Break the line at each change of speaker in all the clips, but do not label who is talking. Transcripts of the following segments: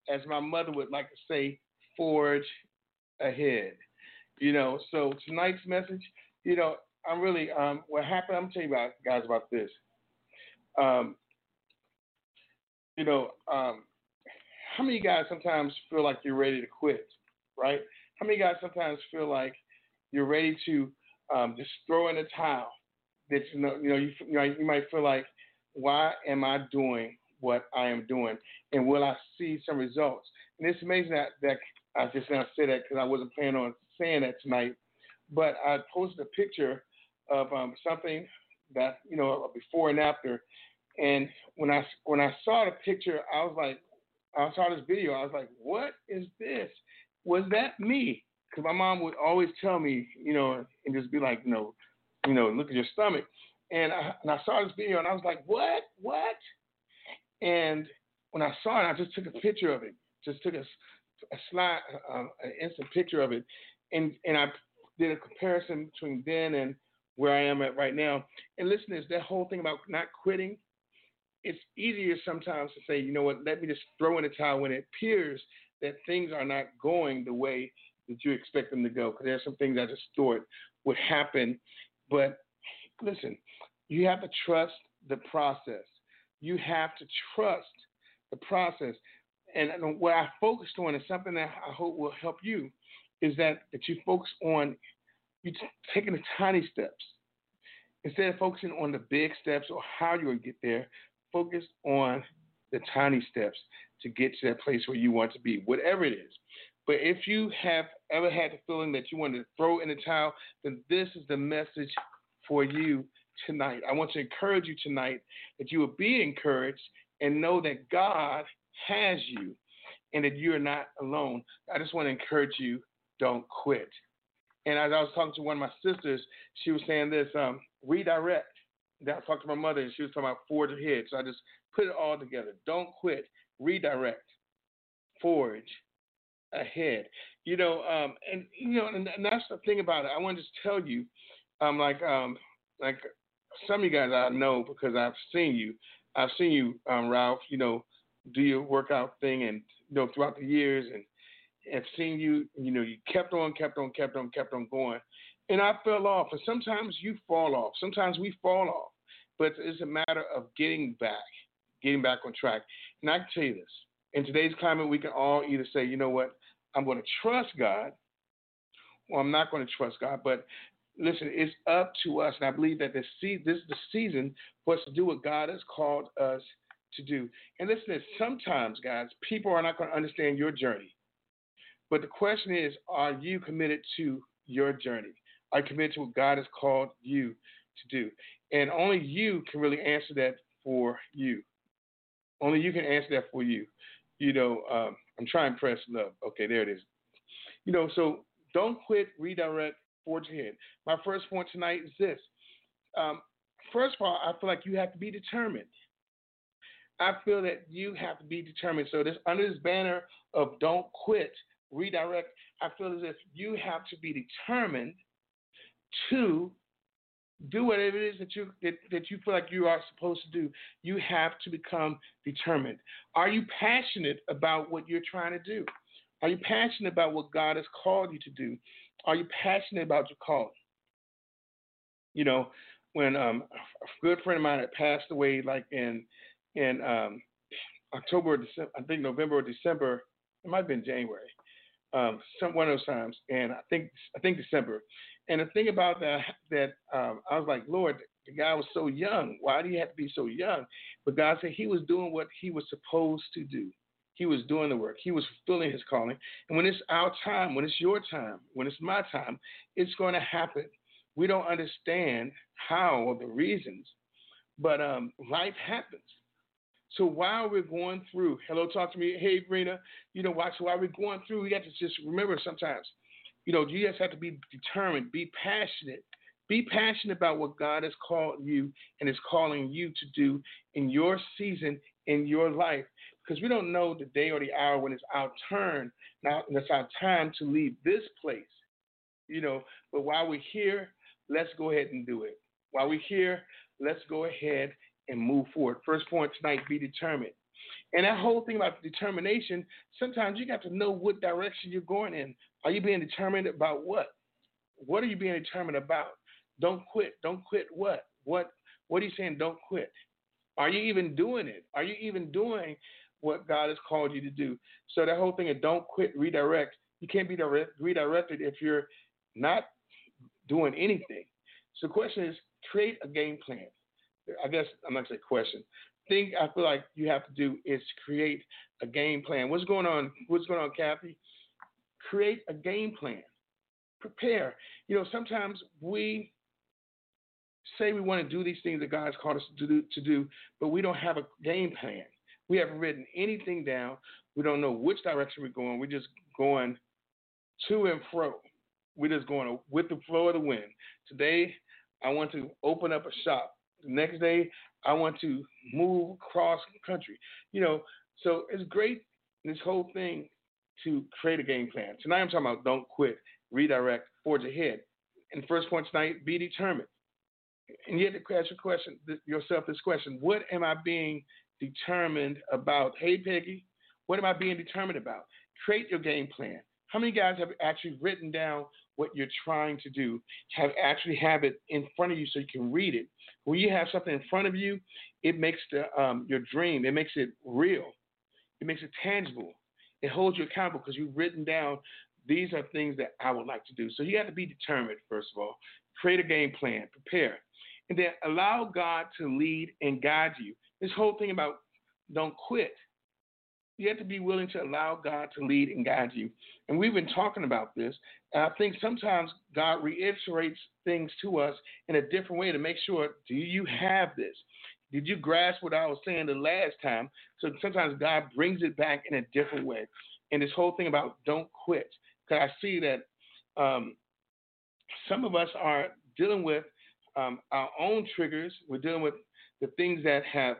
as my mother would like to say, forge ahead. So tonight's message, I'm really, what happened, I'm telling you guys about this. How many guys sometimes feel like you're ready to quit, right? How many guys sometimes feel like you're ready to just throw in the towel? That you might feel like, why am I doing what I am doing, and will I see some results? And it's amazing that I just now said that because I wasn't planning on saying that tonight, but I posted a picture of something that before and after, and when I saw the picture, I saw this video, I was like, what is this? Was that me? Because my mom would always tell me, and just be like, look at your stomach. And I saw this video, and I was like, what? And when I saw it, I just took a picture of it. Just took a slide, an instant picture of it, and I did a comparison between then and where I am at right now. And listeners, that whole thing about not quitting, it's easier sometimes to say, you know what, let me just throw in the towel when it appears that things are not going the way that you expect them to go. Because there are some things I just thought would happen. But listen, you have to trust the process. You have to trust the process. And what I focused on is something that I hope will help you, is that you focus on you taking the tiny steps. Instead of focusing on the big steps or how you're going to get there, focus on the tiny steps to get to that place where you want to be, whatever it is. But if you have ever had the feeling that you want to throw in the towel, then this is the message for you tonight. I want to encourage you tonight that you will be encouraged and know that God has you and that you're not alone. I just want to encourage you, don't quit. And as I was talking to one of my sisters, she was saying this, redirect. I talked to my mother, and she was talking about forge ahead. So I just put it all together. Don't quit. Redirect. Forge ahead. And that's the thing about it. I want to just tell you, like some of you guys I know because I've seen you. I've seen you, Ralph, do your workout thing, and throughout the years, and I've seen you. You kept on going. And I fell off. And sometimes you fall off. Sometimes we fall off. But it's a matter of getting back on track. And I can tell you this. In today's climate, we can all either say, you know what, I'm going to trust God, or I'm not going to trust God. But listen, it's up to us. And I believe that this is the season for us to do what God has called us to do. And listen, sometimes, guys, people are not going to understand your journey. But the question is, are you committed to your journey? Are you committed to what God has called you to do? And only you can really answer that for you. Only you can answer that for you. I'm trying to press love. Okay, there it is. So don't quit, redirect, forge ahead. My first point tonight is this. First of all, I feel like you have to be determined. I feel that you have to be determined. So under this banner of don't quit, redirect, I feel as if you have to be determined to do whatever it is that you feel like you are supposed to do. You have to become determined. Are you passionate about what you're trying to do? Are you passionate about what God has called you to do? Are you passionate about your calling? When a good friend of mine had passed away, like in October, or December, I think November or December, it might have been January, one of those times, and I think December. And the thing about that I was like, Lord, the guy was so young. Why do you have to be so young? But God said he was doing what he was supposed to do. He was doing the work. He was fulfilling his calling. And when it's our time, when it's your time, when it's my time, it's going to happen. We don't understand how or the reasons, but life happens. So while we're going through, hello, talk to me. Hey, Brina, while we're going through, we have to just remember sometimes, you just have to be determined, be passionate. Be passionate about what God has called you and is calling you to do in your season, in your life. Because we don't know the day or the hour when it's our turn. Now, it's our time to leave this place. But while we're here, let's go ahead and do it. While we're here, let's go ahead and move forward. First point tonight, be determined. And that whole thing about determination, sometimes you got to know what direction you're going in. Are you being determined about what? What are you being determined about? Don't quit. Don't quit what? What are you saying don't quit? Are you even doing it? Are you even doing what God has called you to do? So that whole thing of don't quit, redirect. You can't be redirected if you're not doing anything. So the question is, create a game plan. I guess I'm not going to say question. Thing I feel like you have to do is create a game plan. What's going on? What's going on, Kathy? Create a game plan. Prepare. You know, sometimes we say we want to do these things that God's called us to do, but we don't have a game plan. We haven't written anything down. We don't know which direction we're going. We're just going to and fro. We're just going with the flow of the wind. Today, I want to open up a shop. The next day, I want to move across country. You know, so it's great, this whole thing, to create a game plan. Tonight, I'm talking about don't quit, redirect, forge ahead. And the first point tonight, be determined. And you have to ask yourself this question: what am I being determined about? Hey, Peggy, what am I being determined about? Create your game plan. How many guys have actually written down what you're trying to do? Have it in front of you so you can read it. When you have something in front of you, it makes your dream, it makes it real. It makes it tangible. It holds you accountable because you've written down, these are things that I would like to do. So you have to be determined, first of all. Create a game plan. Prepare. And then allow God to lead and guide you. This whole thing about don't quit. You have to be willing to allow God to lead and guide you. And we've been talking about this. And I think sometimes God reiterates things to us in a different way to make sure, do you have this? Did you grasp what I was saying the last time? So sometimes God brings it back in a different way. And this whole thing about don't quit. Because I see that some of us are dealing with our own triggers. We're dealing with the things that have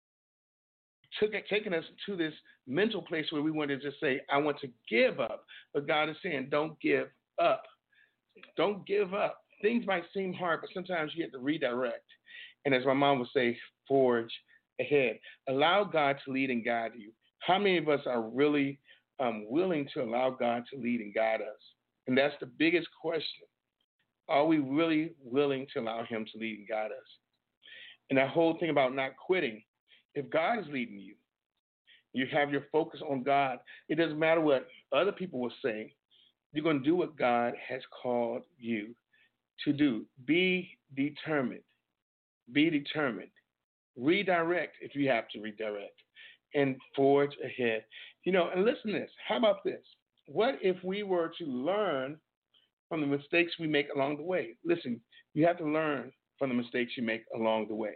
taken us to this mental place where we want to just say, I want to give up. But God is saying, don't give up. Don't give up. Things might seem hard, but sometimes you have to redirect. And as my mom would say, forge ahead. Allow God to lead and guide you. How many of us are really willing to allow God to lead and guide us? And that's the biggest question. Are we really willing to allow him to lead and guide us? And that whole thing about not quitting, if God is leading you, you have your focus on God. It doesn't matter what other people will say. You're going to do what God has called you to do. Be determined. Be determined. Redirect if you have to redirect. And forge ahead. You know, and listen to this. How about this? What if we were to learn from the mistakes we make along the way? Listen, you have to learn from the mistakes you make along the way.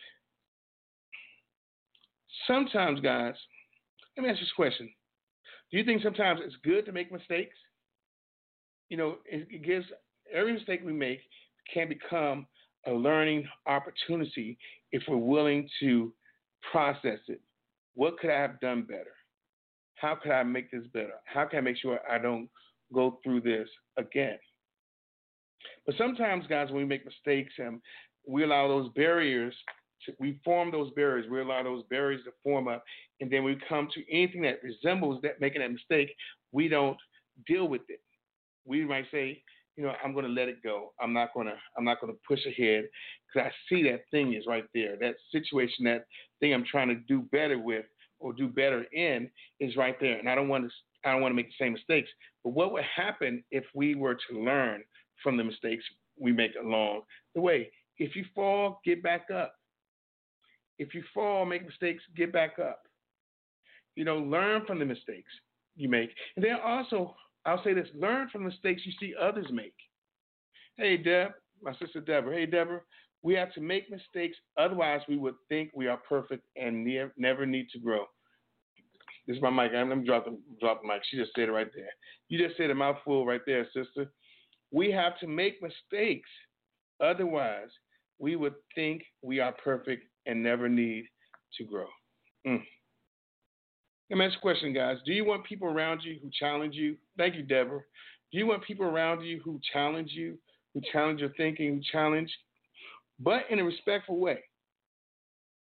Sometimes, guys, let me ask you this question. Do you think sometimes it's good to make mistakes? You know, it gives, every mistake we make can become a learning opportunity if we're willing to process it. What could I have done better? How could I make this better? How can I make sure I don't go through this again? But sometimes, guys, when we make mistakes and we allow those barriers, we form those barriers. We allow those barriers to form up, and then we come to anything that resembles that making that mistake. We don't deal with it. We might say, you know, I'm going to let it go. I'm not going to push ahead because I see that thing is right there. That situation, that thing I'm trying to do better with or do better in is right there, and I don't want to make the same mistakes. But what would happen if we were to learn from the mistakes we make along the way? If you fall, get back up. If you fall, make mistakes, get back up. You know, learn from the mistakes you make. And then also, I'll say this, learn from the mistakes you see others make. Hey, Deb, my sister Deborah. Hey, Deborah, we have to make mistakes. Otherwise, we would think we are perfect and never need to grow. This is my mic. Let me drop the mic. She just said it right there. You just said a mouthful right there, sister. We have to make mistakes. Otherwise, we would think we are perfect and never need to grow. Let me ask you a question, guys. Do you want people around you who challenge you? Thank you, Deborah. Do you want people around you, who challenge your thinking, but in a respectful way?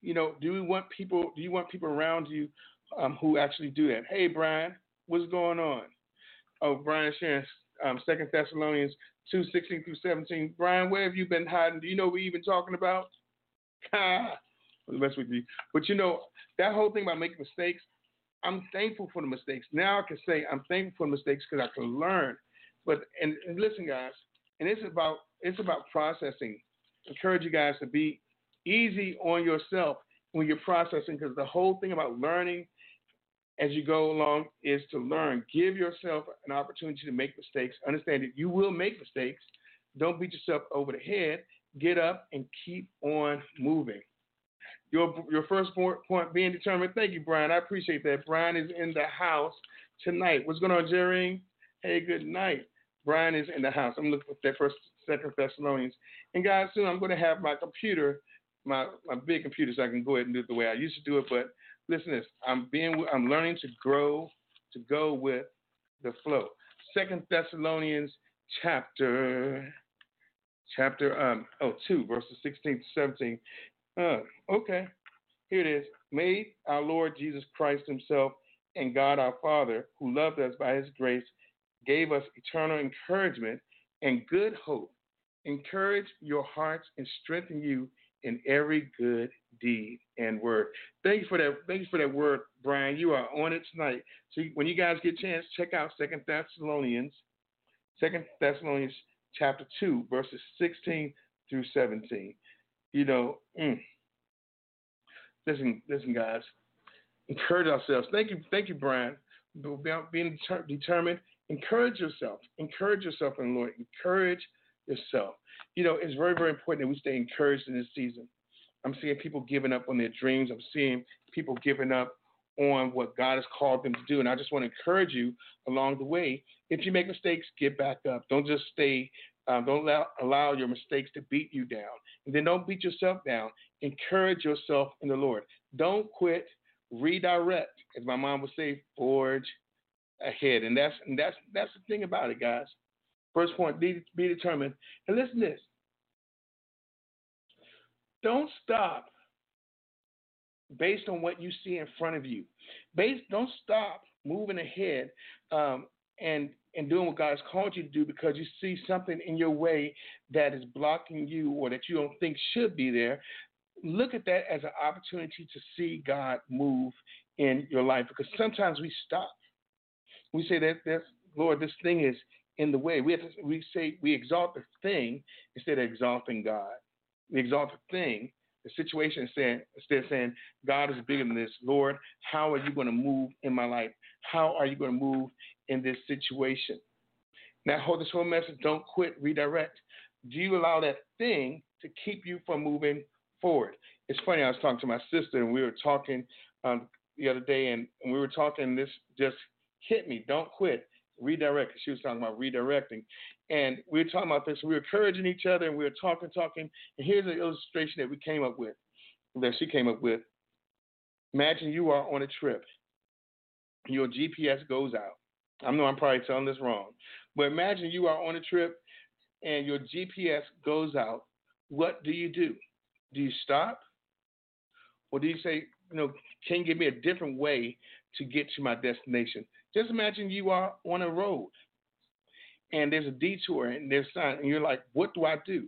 Do you want people around you who actually do that? Hey, Brian, what's going on? Oh, Brian is sharing 2 Thessalonians 2:16-17. Brian, where have you been hiding? Do you know what we're even talking about? The best with you. But that whole thing about making mistakes, I'm thankful for the mistakes. Now I can say I'm thankful for the mistakes because I can learn. But and listen, guys, and it's about processing. Encourage you guys to be easy on yourself when you're processing, because the whole thing about learning as you go along is to learn. Give yourself an opportunity to make mistakes. Understand that you will make mistakes. Don't beat yourself over the head. Get up and keep on moving. Your first point being determined. Thank you, Brian. I appreciate that. Brian is in the house tonight. What's going on, Jerry? Hey, good night. Brian is in the house. I'm looking for that 2 Thessalonians. And guys, soon I'm going to have my computer, my big computer, so I can go ahead and do it the way I used to do it. But listen to this. I'm learning to grow, to go with the flow. 2 Thessalonians chapter 2, verses 16-17. Okay. Here it is. May our Lord Jesus Christ himself and God our Father, who loved us by his grace, gave us eternal encouragement and good hope, encourage your hearts and strengthen you in every good deed and word. Thank you for that. Thank you for that word, Brian. You are on it tonight. So when you guys get a chance, check out 2 Thessalonians chapter 2, verses 16-17. Listen, guys. Encourage ourselves. Thank you, Brian. Being determined. Encourage yourself. Encourage yourself in the Lord. Encourage yourself. It's very, very important that we stay encouraged in this season. I'm seeing people giving up on their dreams. I'm seeing people giving up on what God has called them to do. And I just want to encourage you along the way. If you make mistakes, get back up. Don't just stay. Don't allow your mistakes to beat you down. And then don't beat yourself down. Encourage yourself in the Lord. Don't quit. Redirect. As my mom would say, forge ahead. And that's the thing about it, guys. First point, be determined. And listen to this. Don't stop based on what you see in front of you. Don't stop moving ahead and doing what God has called you to do because you see something in your way that is blocking you or that you don't think should be there. Look at that as an opportunity to see God move in your life, because sometimes we stop. We say that Lord, this thing is in the way. We exalt the thing instead of exalting God. We exalt the thing, the situation, instead of saying, God is bigger than this. Lord, how are you going to move in my life? How are you going to move in this situation? Now, this whole message, don't quit, redirect. Do you allow that thing to keep you from moving forward? It's funny, I was talking to my sister, and we were talking the other day, and we were talking, this just hit me. Don't quit, redirect. She was talking about redirecting. And we were talking about this. We were encouraging each other, and we were talking. And here's an illustration that she came up with. Imagine you are on a trip. Your GPS goes out. I know I'm probably telling this wrong. But imagine you are on a trip, and your GPS goes out. What do you do? Do you stop? Or do you say, can you give me a different way to get to my destination? Just imagine you are on a road and there's a detour and there's sign, and you're like, what do I do?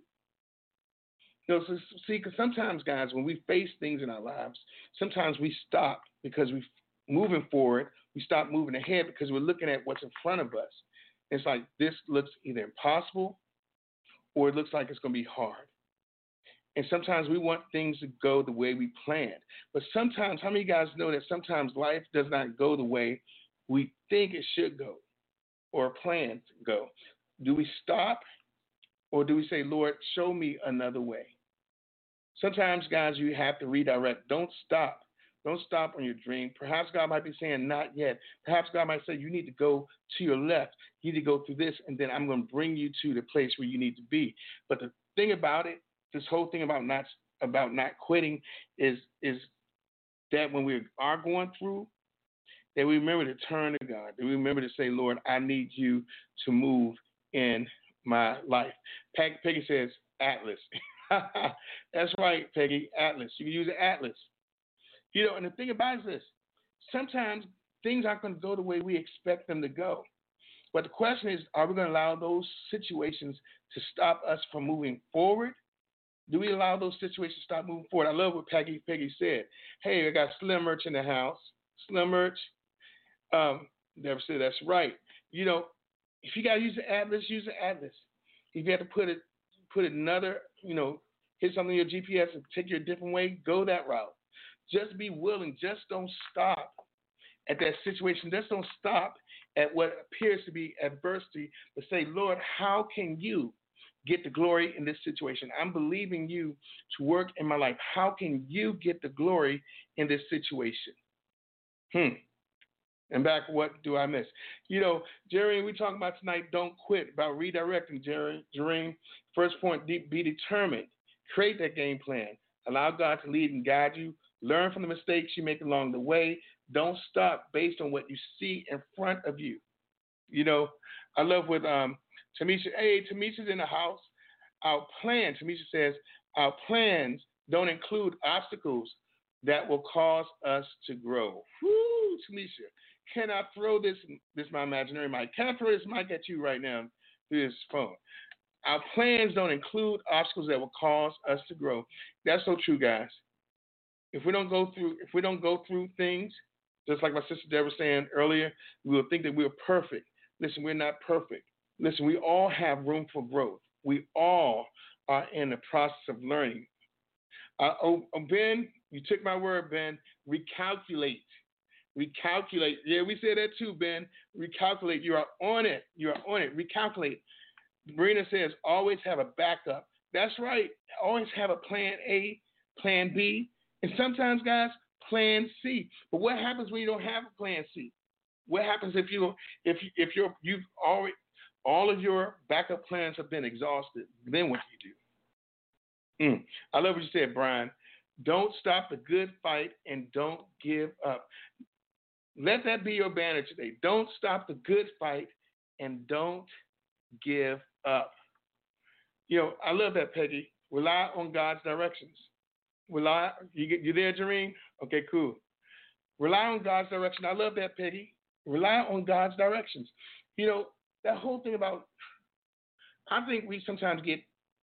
Because sometimes, guys, when we face things in our lives, sometimes we stop because we're moving forward. We stop moving ahead because we're looking at what's in front of us. It's like this looks either impossible or it looks like it's going to be hard. And sometimes we want things to go the way we planned. But sometimes, how many of you guys know that sometimes life does not go the way we think it should go or plan to go? Do we stop or do we say, Lord, show me another way? Sometimes, guys, you have to redirect. Don't stop. Don't stop on your dream. Perhaps God might be saying, not yet. Perhaps God might say, you need to go to your left. You need to go through this, and then I'm going to bring you to the place where you need to be. But the thing about it, this whole thing about not quitting is that when we are going through, that we remember to turn to God. That we remember to say, Lord, I need you to move in my life. Peggy says, Atlas. That's right, Peggy. Atlas. You can use an atlas. You know, and the thing about it is this: sometimes things aren't going to go the way we expect them to go. But the question is, are we going to allow those situations to stop us from moving forward? Do we allow those situations to stop moving forward? I love what Peggy said. Hey, I got Slim Merch in the house. Slim Merch. Never said that's right. You know, if you got to use an atlas, use an atlas. If you have to put another, you know, hit something in your GPS and take you a different way, go that route. Just be willing. Just don't stop at that situation. Just don't stop at what appears to be adversity, but say, Lord, how can you get the glory in this situation? I'm believing you to work in my life. How can you get the glory in this situation? And back, what do I miss? You know, Jerry, we talking about tonight, don't quit, about redirecting, Jerry. First point, be determined. Create that game plan. Allow God to lead and guide you. Learn from the mistakes you make along the way. Don't stop based on what you see in front of you. You know, I love what Tamisha, Tamisha's in the house. Tamisha says, our plans don't include obstacles that will cause us to grow. Woo, Tamisha. Can I throw this my imaginary mic? Can I throw this mic at you right now through this phone? Our plans don't include obstacles that will cause us to grow. That's so true, guys. If we don't go through things, just like my sister Deborah was saying earlier, we will think that we're perfect. Listen, we're not perfect. Listen, we all have room for growth. We all are in the process of learning. Ben, you took my word, Ben. Recalculate. Recalculate. Yeah, we said that too, Ben. Recalculate. You are on it. You are on it. Recalculate. Marina says, always have a backup. That's right. Always have a plan A, plan B, and sometimes, guys, plan C. But what happens when you don't have a plan C? What happens if you've already all of your backup plans have been exhausted? Then what do you do? I love what you said, Brian. Don't stop the good fight and don't give up. Let that be your banner today. Don't stop the good fight and don't give up. You know, I love that, Peggy. Rely on God's directions. You there, Jareen? Okay, cool. Rely on God's direction. I love that, Peggy. Rely on God's directions. You know, that whole thing about, I think we sometimes get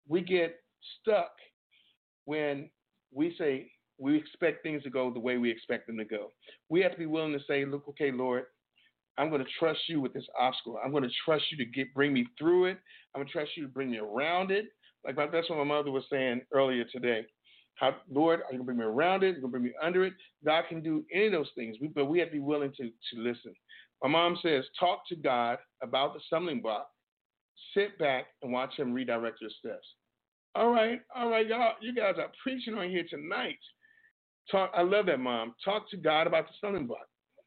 stuck when we say we expect things to go the way we expect them to go. We have to be willing to say, look, okay, Lord, I'm going to trust you with this obstacle. I'm going to trust you to bring me through it. I'm going to trust you to bring me around it. Like that's what my mother was saying earlier today. Lord, are you going to bring me around it? You're going to bring me under it? God can do any of those things, but we have to be willing to listen. My mom says, talk to God about the stumbling block. Sit back and watch him redirect your steps. All right, y'all. You guys are preaching on here tonight. I love that, Mom. Talk to God about the stumbling block.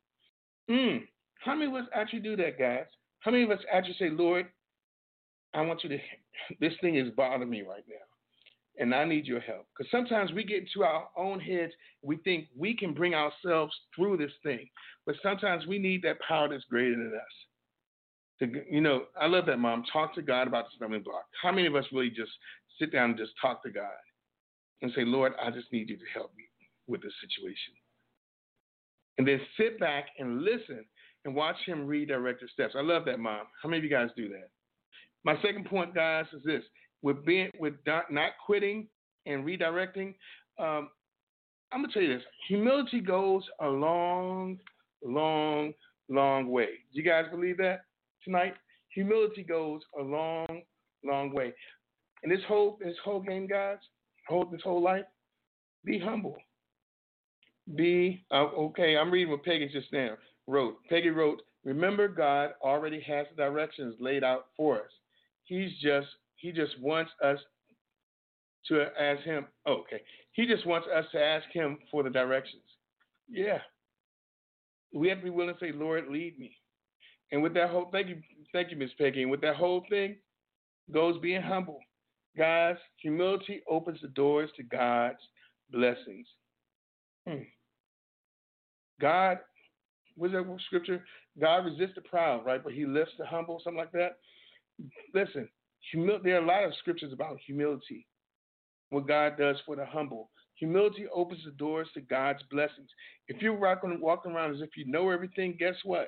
How many of us actually do that, guys? How many of us actually say, Lord, I want you to, this thing is bothering me right now, and I need your help. Because sometimes we get into our own heads, we think we can bring ourselves through this thing, but sometimes we need that power that's greater than us. I love that, Mom. Talk to God about the stumbling block. How many of us really just sit down and just talk to God and say, Lord, I just need you to help me with this situation. And then sit back and listen and watch him redirect your steps. I love that, Mom. How many of you guys do that? My second point, guys, is this. With not quitting and redirecting, I'm going to tell you this. Humility goes a long, long, long way. Do you guys believe that tonight? Humility goes a long, long way. In this whole game, guys, this whole life, be humble. Okay, I'm reading what Peggy just now wrote. Peggy wrote, remember, God already has the directions laid out for us. He just wants us to ask him. Oh, okay. He just wants us to ask him for the directions. Yeah. We have to be willing to say, Lord, lead me. And with that whole, thank you, Miss Peggy. And with that whole thing goes being humble. Guys, humility opens the doors to God's blessings. God, what's that scripture? God resists the proud, right? But he lifts the humble, something like that. Listen, there are a lot of scriptures about humility. what God does for the humble. Humility opens the doors to God's blessings. If you're walking around as if you know everything, guess what?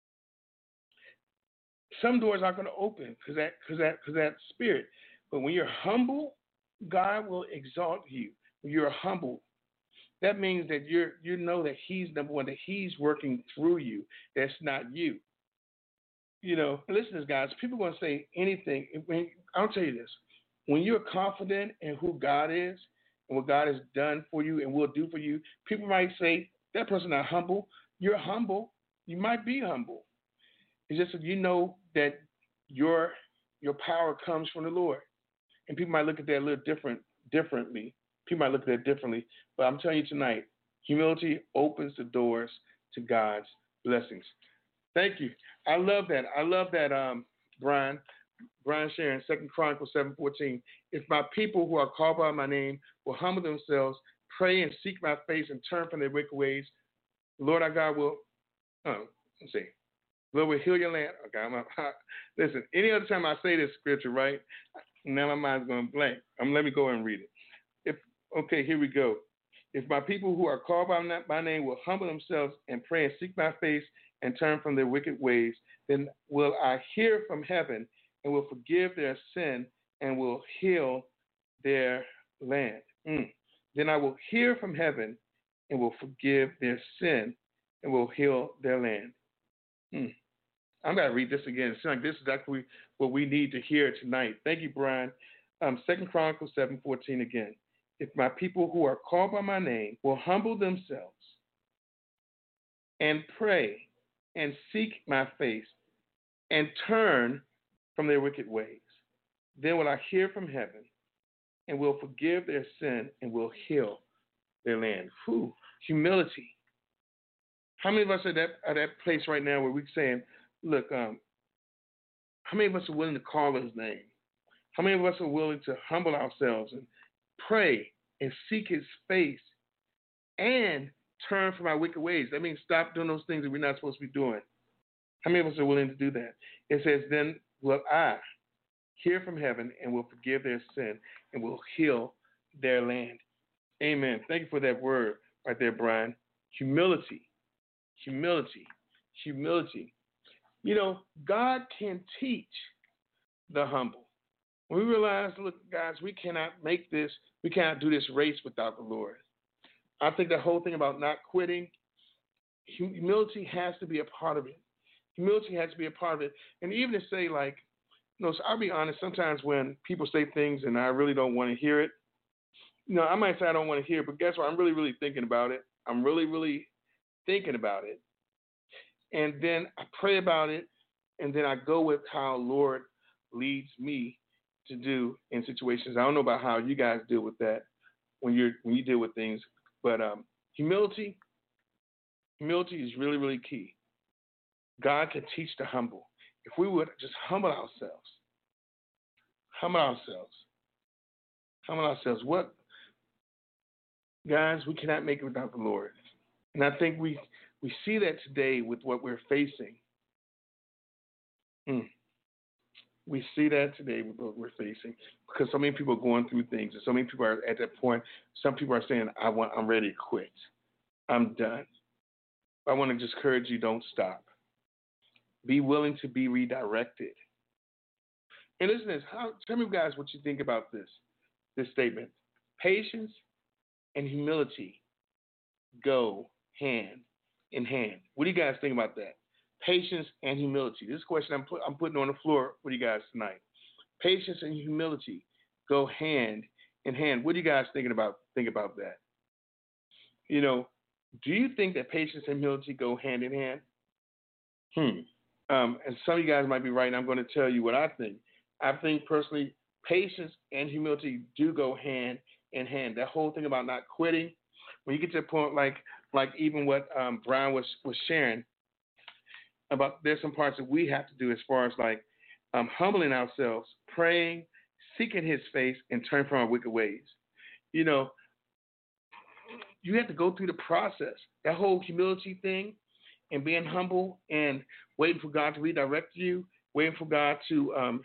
Some doors aren't going to open because that spirit. But when you're humble, God will exalt you. When you're humble, that means that you know that He's number one, that He's working through you. That's not you. You know, listen to this, guys. People are going to say anything. I'll tell you this. When you're confident in who God is and what God has done for you and will do for you, people might say, that person not humble. You're humble. You might be humble. It's just that you know that your power comes from the Lord. And people might look at that a little differently. People might look at that differently. But I'm telling you tonight, humility opens the doors to God's blessings. Thank you. I love that. Brian. Brian sharing 2 Chronicles 7:14. If my people who are called by my name will humble themselves, pray and seek my face and turn from their wicked ways, Lord our God will, let's see. Lord will heal your land. Okay, listen, any other time I say this scripture, right, now my mind's going blank. Let me go and read it. Okay, here we go. If my people who are called by my name will humble themselves and pray and seek my face and turn from their wicked ways, then will I hear from heaven and will forgive their sin and will heal their land. Then I will hear from heaven and will forgive their sin and will heal their land. I'm going to read this again. It seems like this is exactly what we need to hear tonight. Thank you, Brian. 2 Chronicles 7:14 again. If my people who are called by my name will humble themselves and pray and seek my face and turn from their wicked ways, then will I hear from heaven and will forgive their sin and will heal their land. Humility. How many of us are at that place right now where we're saying, look, how many of us are willing to call His name? How many of us are willing to humble ourselves and pray and seek His face and turn from our wicked ways? That means stop doing those things that we're not supposed to be doing. How many of us are willing to do that? It says, then will I hear from heaven and will forgive their sin and will heal their land. Amen. Thank you for that word right there, Brian. Humility. You know, God can teach the humble. When we realize, look, guys, we cannot do this race without the Lord. I think the whole thing about not quitting, humility has to be a part of it. Humility has to be a part of it. And even to say, like, so I'll be honest, sometimes when people say things and I really don't want to hear it, I might say I don't want to hear it, but guess what? I'm really, really thinking about it. I'm really, really thinking about it. And then I pray about it, and then I go with how Lord leads me to do in situations. I don't know about how you guys deal with that when you deal with things, but humility is really, really key. God can teach the humble. If we would just humble ourselves. What, guys, we cannot make it without the Lord. And I think we see that today with what we're facing. We see that today with what we're facing because so many people are going through things, and so many people are at that point. Some people are saying, I'm ready to quit. I'm done. I want to just encourage you, don't stop. Be willing to be redirected. And listen to this. Tell me, guys, what you think about this statement. Patience and humility go hand in hand. What do you guys think about that? Patience and humility. This question I'm putting on the floor with you guys tonight. Patience and humility go hand in hand. What do you guys think about that? Do you think that patience and humility go hand in hand? And some of you guys might be right, and I'm going to tell you what I think. I think personally, patience and humility do go hand in hand. That whole thing about not quitting, when you get to a point like even what Brian was sharing about, there's some parts that we have to do as far as like humbling ourselves, praying, seeking His face, and turn from our wicked ways. You have to go through the process. That whole humility thing and being humble and waiting for God to redirect you, waiting for God to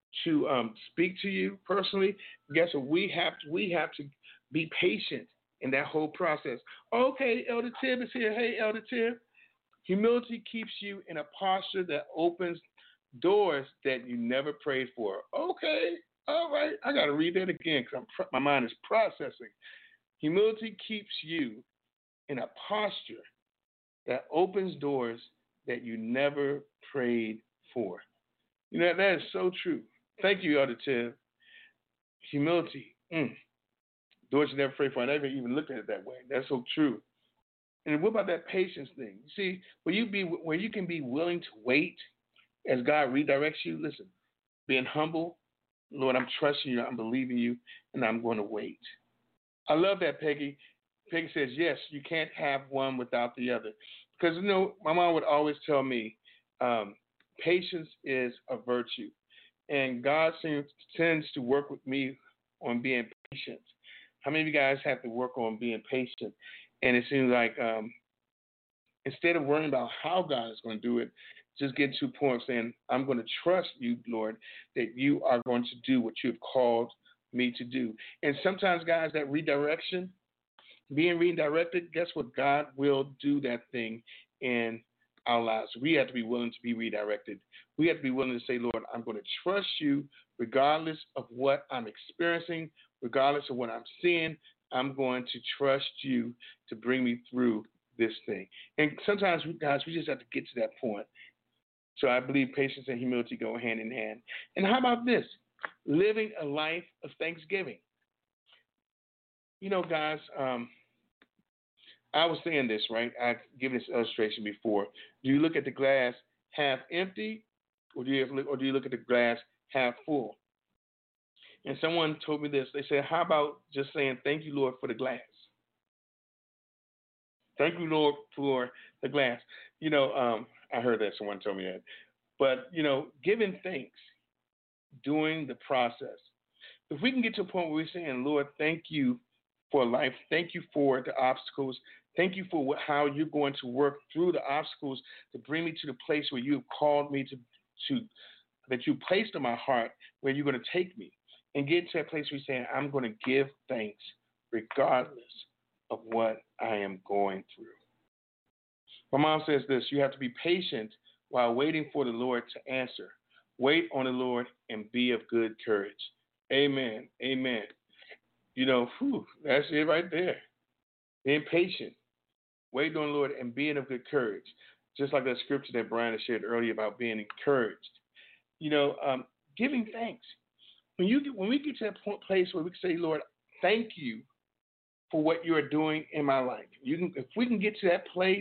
to speak to you personally, guess what? We have to be patient in that whole process. Okay, Elder Tib is here. Hey, Elder Tib. Humility keeps you in a posture that opens doors that you never prayed for. Okay, all right. I got to read that again because my mind is processing. Humility keeps you in a posture that opens doors that you never prayed for. You know, that is so true. Thank you, Elder Tim. Humility. Doors you never prayed for. I never even looked at it that way. That's so true. And what about that patience thing? You see, where you can be willing to wait as God redirects you, listen, being humble, Lord, I'm trusting you, I'm believing you, and I'm going to wait. I love that, Peggy. Peggy says, yes, you can't have one without the other. Because, you know, my mom would always tell me, patience is a virtue. And God tends to work with me on being patient. How many of you guys have to work on being patient? And it seems like instead of worrying about how God is going to do it, just get to a point of saying, I'm going to trust you, Lord, that you are going to do what you have called me to do. And sometimes, guys, that redirection, being redirected, guess what? God will do that thing in our lives. We have to be willing to be redirected. We have to be willing to say, Lord, I'm going to trust you regardless of what I'm experiencing, regardless of what I'm seeing. I'm going to trust you to bring me through this thing. And sometimes, guys, we just have to get to that point. So I believe patience and humility go hand in hand. And how about this? Living a life of thanksgiving. You know, guys, I was saying this, right? I've given this illustration before. Do you look at the glass half empty, or do you look at the glass half full? And someone told me this. They said, how about just saying, thank you, Lord, for the glass? Thank you, Lord, for the glass. You know, I heard that. Someone told me that. But, you know, giving thanks during the process. If we can get to a point where we're saying, Lord, thank you for life. Thank you for the obstacles. Thank you for how you're going to work through the obstacles to bring me to the place where you have called me to that you placed in my heart, where you're going to take me. And get to that place where you're saying, I'm going to give thanks regardless of what I am going through. My mom says this, you have to be patient while waiting for the Lord to answer. Wait on the Lord and be of good courage. Amen. Amen. You know, that's it right there. Being patient. Wait on the Lord and being of good courage. Just like that scripture that Brian had shared earlier about being encouraged. You know, giving thanks. When we get to that place where we can say, Lord, thank you for what you are doing in my life. If we can get to that place,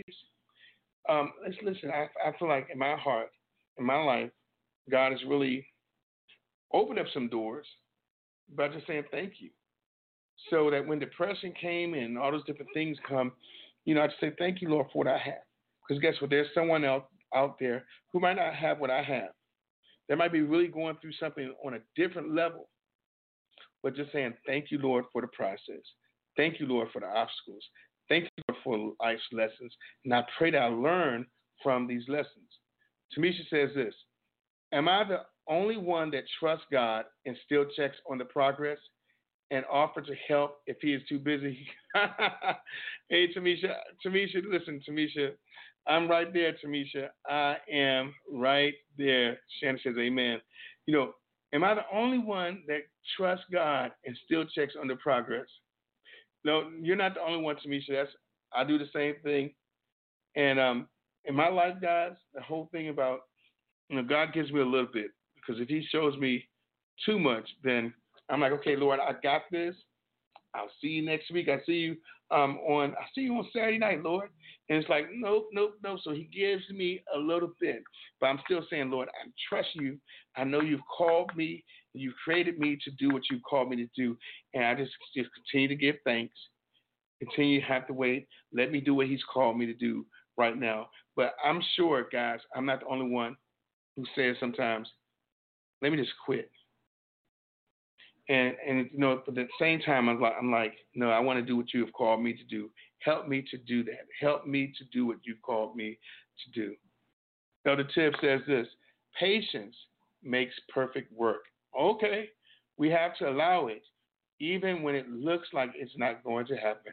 listen, I feel like in my heart, in my life, God has really opened up some doors by just saying thank you. So that when depression came and all those different things come, you know, I just say thank you, Lord, for what I have. Because guess what? There's someone else out there who might not have what I have. They might be really going through something on a different level, but just saying, thank you, Lord, for the process. Thank you, Lord, for the obstacles. Thank you, Lord, for life's lessons. And I pray that I learn from these lessons. Tamisha says this, am I the only one that trusts God and still checks on the progress and offer to help if he is too busy? Hey, Tamisha, listen, Tamisha, I'm right there, Tamisha. I am right there. Shannon says, amen. You know, am I the only one that trusts God and still checks on the progress? No, you're not the only one, Tamisha. I do the same thing. And in my life, guys, the whole thing about, you know, God gives me a little bit, because if he shows me too much, then I'm like, okay, Lord, I got this. I'll see you next week. I see you on Saturday night, Lord. And it's like, nope. So he gives me a little bit, but I'm still saying, Lord, I trust you. I know you've called me. You've created me to do what you've called me to do. And I just continue to give thanks. Continue to have to wait. Let me do what he's called me to do right now. But I'm sure, guys, I'm not the only one who says sometimes, let me just quit. And you know, but at the same time, I'm like, no, I want to do what you have called me to do. Help me to do that. Help me to do what you've called me to do. Elder Tibb says this, patience makes perfect work. Okay, we have to allow it, even when it looks like it's not going to happen.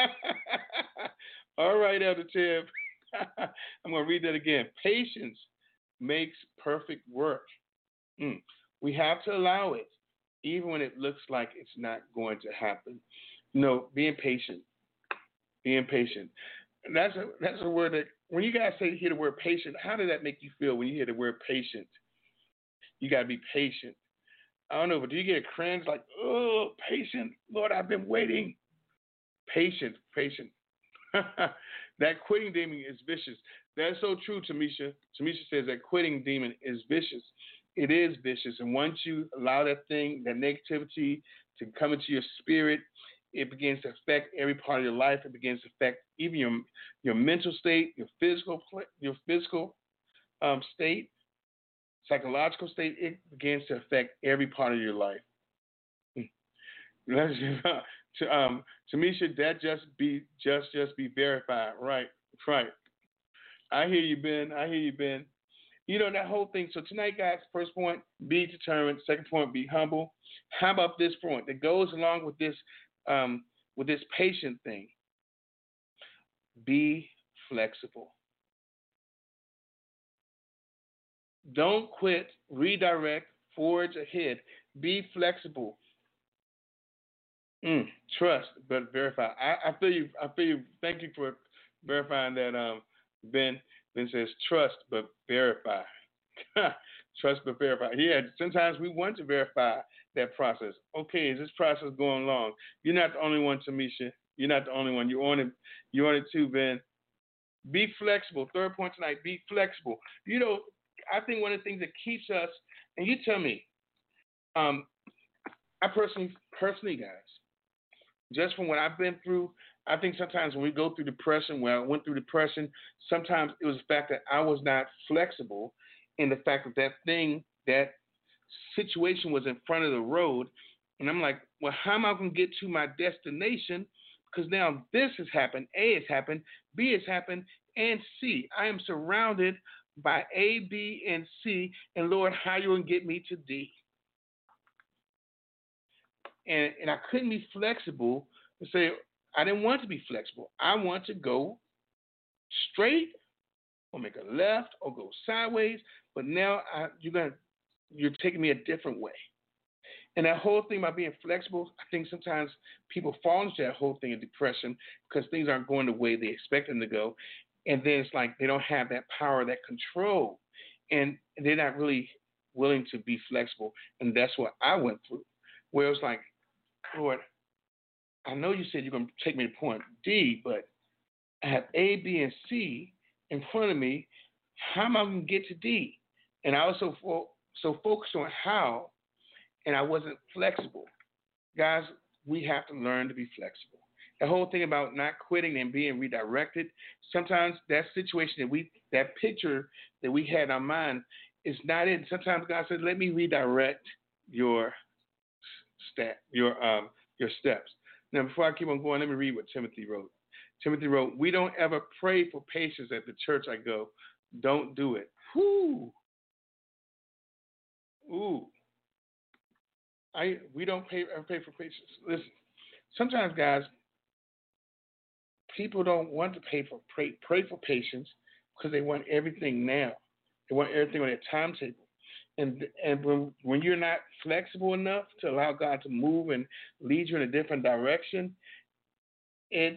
All right, Elder Tim. I'm going to read that again. Patience makes perfect work. We have to allow it, even when it looks like it's not going to happen. No, being patient. Being patient. And that's a word that when you guys hear the word patient, how does that make you feel when you hear the word patient? You got to be patient. I don't know, but do you get a cringe like, oh, patient? Lord, I've been waiting. Patient, patient. That quitting demon is vicious. That's so true, Tamisha. Tamisha says that quitting demon is vicious. It is vicious. And once you allow that thing, that negativity to come into your spirit, it begins to affect every part of your life. It begins to affect even your mental state, your physical state, psychological state. It begins to affect every part of your life. Tamisha, that just be verified. Right. I hear you, Ben. You know, that whole thing. So tonight, guys, first point, be determined. Second point, be humble. How about this point that goes along with this patient thing? Be flexible. Don't quit. Redirect. Forge ahead. Be flexible. Trust, but verify. I feel you. Thank you for verifying that, Ben. Ben says trust, but verify. Trust, but verify. Yeah, sometimes we want to verify that process. Okay, is this process going along? You're not the only one, Tamisha. You're not the only one. You're on it too, Ben. Be flexible. Third point tonight, be flexible. You know, I think one of the things that keeps us, and you tell me, I personally, guys, just from what I've been through, I think sometimes when we go through depression, when I went through depression, sometimes it was the fact that I was not flexible in the fact that situation was in front of the road. And I'm like, well, how am I going to get to my destination? Because now this has happened, A has happened, B has happened, and C. I am surrounded by A, B, and C. And Lord, how are you going to get me to D? And I couldn't be flexible and say, I didn't want to be flexible. I want to go straight or make a left or go sideways. But now you're taking me a different way. And that whole thing about being flexible, I think sometimes people fall into that whole thing of depression because things aren't going the way they expect them to go. And then it's like they don't have that power, that control. And they're not really willing to be flexible. And that's what I went through, where it was like, Lord, I know you said you're going to take me to point D, but I have A, B, and C in front of me. How am I going to get to D? And I was so focused on how, and I wasn't flexible. Guys, we have to learn to be flexible. The whole thing about not quitting and being redirected, sometimes that situation that picture that we had in our mind is not it. Sometimes God said, let me redirect your steps. Now, before I keep on going, let me read what Timothy wrote. Timothy wrote, we don't ever pray for patience at the church I go. Don't do it. Whoo. Ooh. We don't ever pray for patience. Listen, sometimes, guys, people don't want to pray for patience because they want everything now. They want everything on their timetable. And when you're not flexible enough to allow God to move and lead you in a different direction, that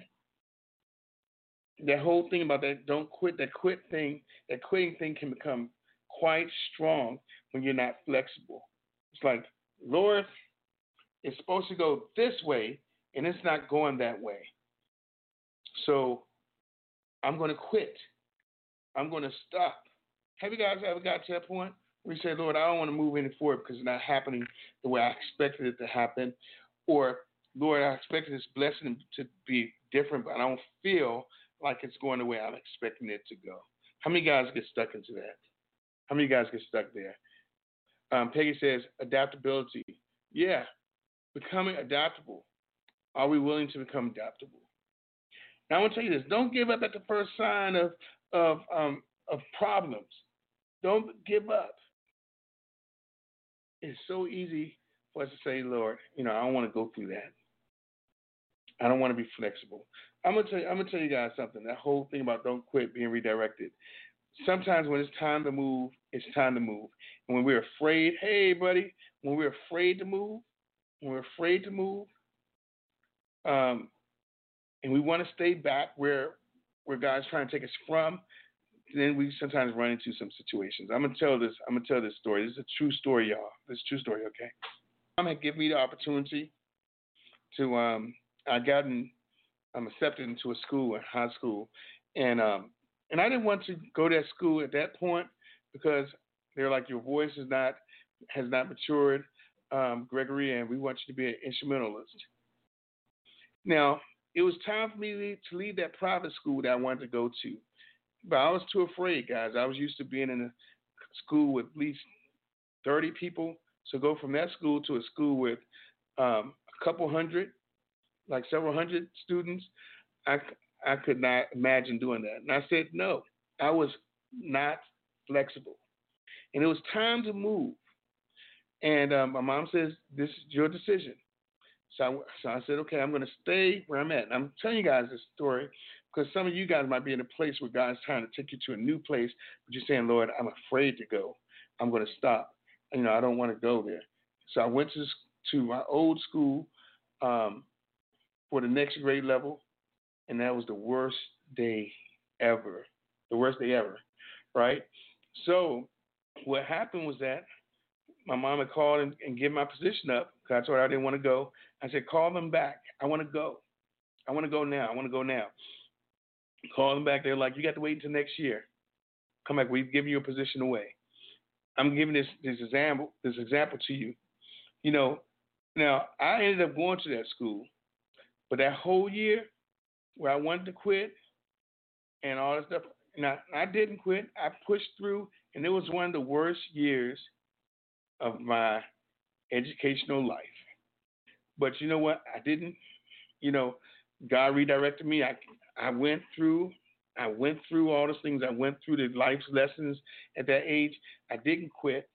whole thing about that quitting thing can become quite strong when you're not flexible. It's like, Lord, it's supposed to go this way, and it's not going that way. So I'm going to quit. I'm going to stop. Have you guys ever got to that point where you say, Lord, I don't want to move any forward because it's not happening the way I expected it to happen? Or, Lord, I expected this blessing to be different, but I don't feel like it's going the way I'm expecting it to go. How many guys get stuck into that? How many guys get stuck there? Peggy says, adaptability. Yeah, becoming adaptable. Are we willing to become adaptable? Now, I want to tell you this. Don't give up at the first sign of problems. Don't give up. it's so easy for us to say, Lord, I don't want to go through that. I don't want to be flexible. I'm gonna tell you guys something. That whole thing about don't quit being redirected. Sometimes when it's time to move, it's time to move. And when we're afraid, hey buddy, when we're afraid to move, when we're afraid to move, um, and we want to stay back where God's trying to take us from, then we sometimes run into some situations. I'm gonna tell this story. This is a true story, y'all. This is a true story, okay? Mom had given me the opportunity to I'm accepted into a school, a high school, and I didn't want to go to that school at that point because they're like, your voice has not matured, Gregory, and we want you to be an instrumentalist. Now, it was time for me to leave that private school that I wanted to go to, but I was too afraid, guys. I was used to being in a school with at least 30 people, so go from that school to a school with a couple hundred, like several hundred students. I could not imagine doing that. And I said no. I was not flexible. And it was time to move. And my mom says, this is your decision. So I said, okay, I'm going to stay where I'm at. And I'm telling you guys this story because some of you guys might be in a place where God's trying to take you to a new place, but you're saying, Lord, I'm afraid to go. I'm going to stop. I don't want to go there. So I went to my old school for the next grade level, and that was the worst day ever. The worst day ever, right? So what happened was that my mom had called and given my position up because I told her I didn't want to go. I said, call them back. I want to go. I want to go now. I want to go now. Call them back. They're like, you got to wait until next year. Come back. We've given you a position away. I'm giving this example to you. Now I ended up going to that school, but that whole year where I wanted to quit and all that stuff, now I didn't quit. I pushed through, and it was one of the worst years of my educational life. But you know what? I didn't. God redirected me. I went through all those things. I went through the life's lessons at that age. I didn't quit.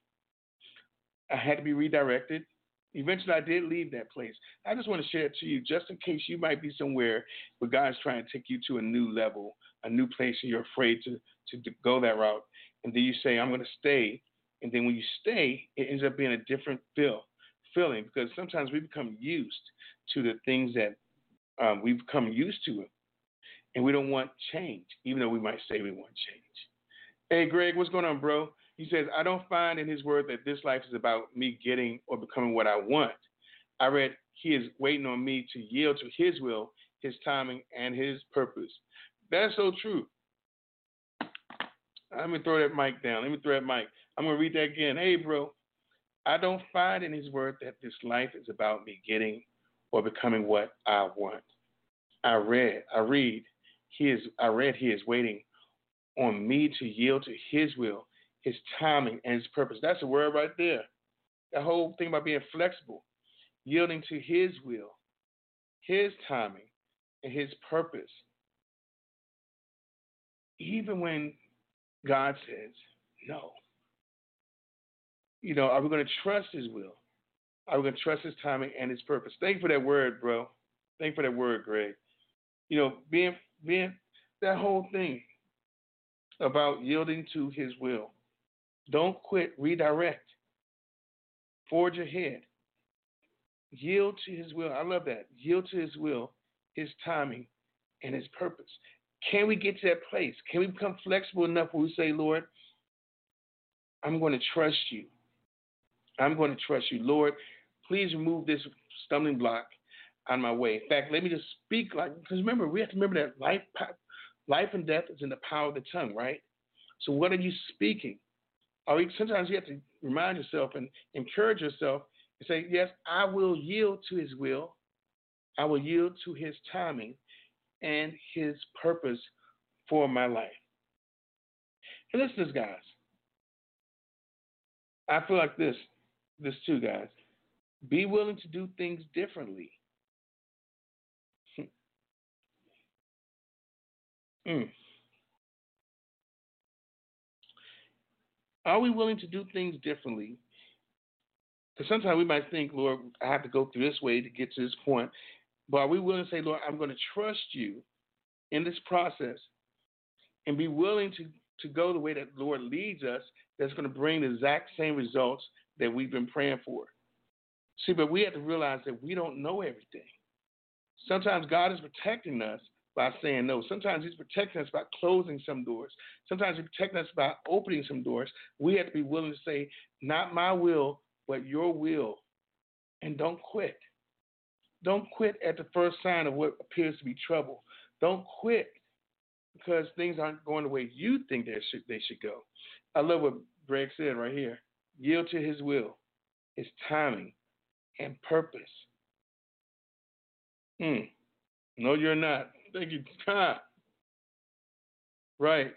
I had to be redirected. Eventually, I did leave that place. I just want to share it to you just in case you might be somewhere where God's trying to take you to a new level, a new place, and you're afraid to go that route. And then you say, I'm going to stay. And then when you stay, it ends up being a different feeling because sometimes we become used to the things that we become used to, and we don't want change, even though we might say we want change. Hey, Greg, what's going on, bro? He says, I don't find in his word that this life is about me getting or becoming what I want. I read he is waiting on me to yield to his will, his timing, and his purpose. That's so true. Let me throw that mic down. I'm going to read that again. Hey, bro, I don't find in his word that this life is about me getting or becoming what I want. I read he is waiting on me to yield to his will, his timing, and his purpose. That's a word right there. That whole thing about being flexible, yielding to his will, his timing, and his purpose. Even when God says no. Are we going to trust his will? Are we going to trust his timing and his purpose? Thank you for that word, bro. Thank you for that word, Greg. Being that whole thing about yielding to his will. Don't quit. Redirect. Forge ahead. Yield to his will. I love that. Yield to his will, his timing, and his purpose. Can we get to that place? Can we become flexible enough where we say, Lord, I'm going to trust you. I'm going to trust you. Lord, please remove this stumbling block on my way. In fact, let me just speak because remember, we have to remember that life and death is in the power of the tongue, right? So what are you speaking? Sometimes you have to remind yourself and encourage yourself and say, yes, I will yield to his will. I will yield to his timing and his purpose for my life. And listen to this, guys. I feel like this too, guys. Be willing to do things differently. Are we willing to do things differently Because sometimes we might think, Lord, I have to go through this way to get to this point. But are we willing to say, Lord, I'm going to trust you in this process and be willing to go the way that the Lord leads us, that's going to bring the exact same results that we've been praying for? See, but we have to realize that we don't know everything. Sometimes God is protecting us by saying no. Sometimes he's protecting us by closing some doors. Sometimes he's protecting us by opening some doors. We have to be willing to say, not my will, but your will. And don't quit. Don't quit at the first sign of what appears to be trouble. Don't quit because things aren't going the way you think they should go. I love what Greg said right here. Yield to his will, his timing, and purpose. No, you're not. Thank you, God. Right.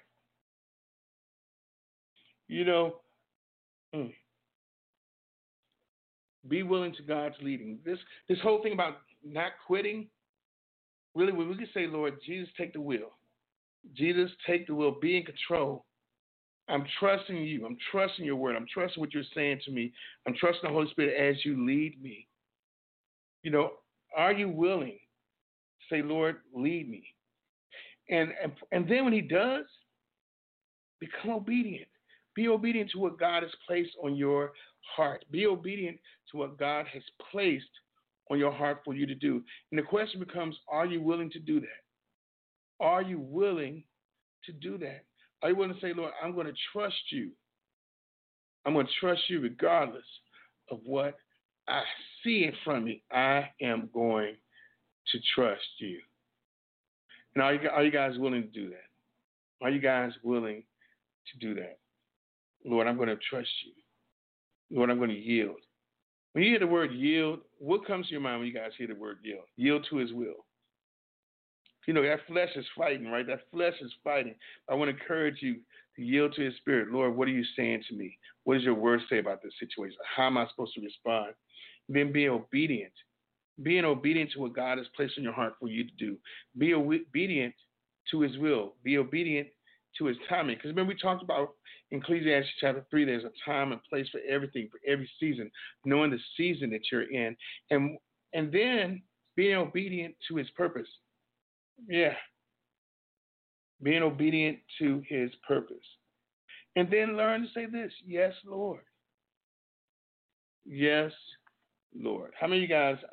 Be willing to God's leading. This whole thing about not quitting, really, when we can say, Lord, Jesus, take the wheel. Jesus, take the wheel. Be in control. I'm trusting you. I'm trusting your word. I'm trusting what you're saying to me. I'm trusting the Holy Spirit as you lead me. Are you willing to say, Lord, lead me? And then when he does, become obedient. Be obedient to what God has placed on your heart. Be obedient to what God has placed on your heart for you to do. And the question becomes, are you willing to do that? Are you willing to do that? Are you willing to say, Lord, I'm going to trust you. I'm going to trust you regardless of what I see in front of me. I am going to trust you. And are you guys willing to do that? Are you guys willing to do that? Lord, I'm going to trust you. Lord, I'm going to yield. When you hear the word yield, what comes to your mind when you guys hear the word yield? Yield to his will. That flesh is fighting, right? That flesh is fighting. I want to encourage you to yield to his spirit. Lord, what are you saying to me? What does your word say about this situation? How am I supposed to respond? Then being obedient. Being obedient to what God has placed in your heart for you to do. Be obedient to his will. Be obedient to his timing. Because remember, we talked about in Ecclesiastes chapter 3, there's a time and place for everything, for every season, knowing the season that you're in. And then being obedient to his purpose. Yeah. Being obedient to his purpose. And then learn to say this, yes, Lord. Yes, Lord. How many of you guys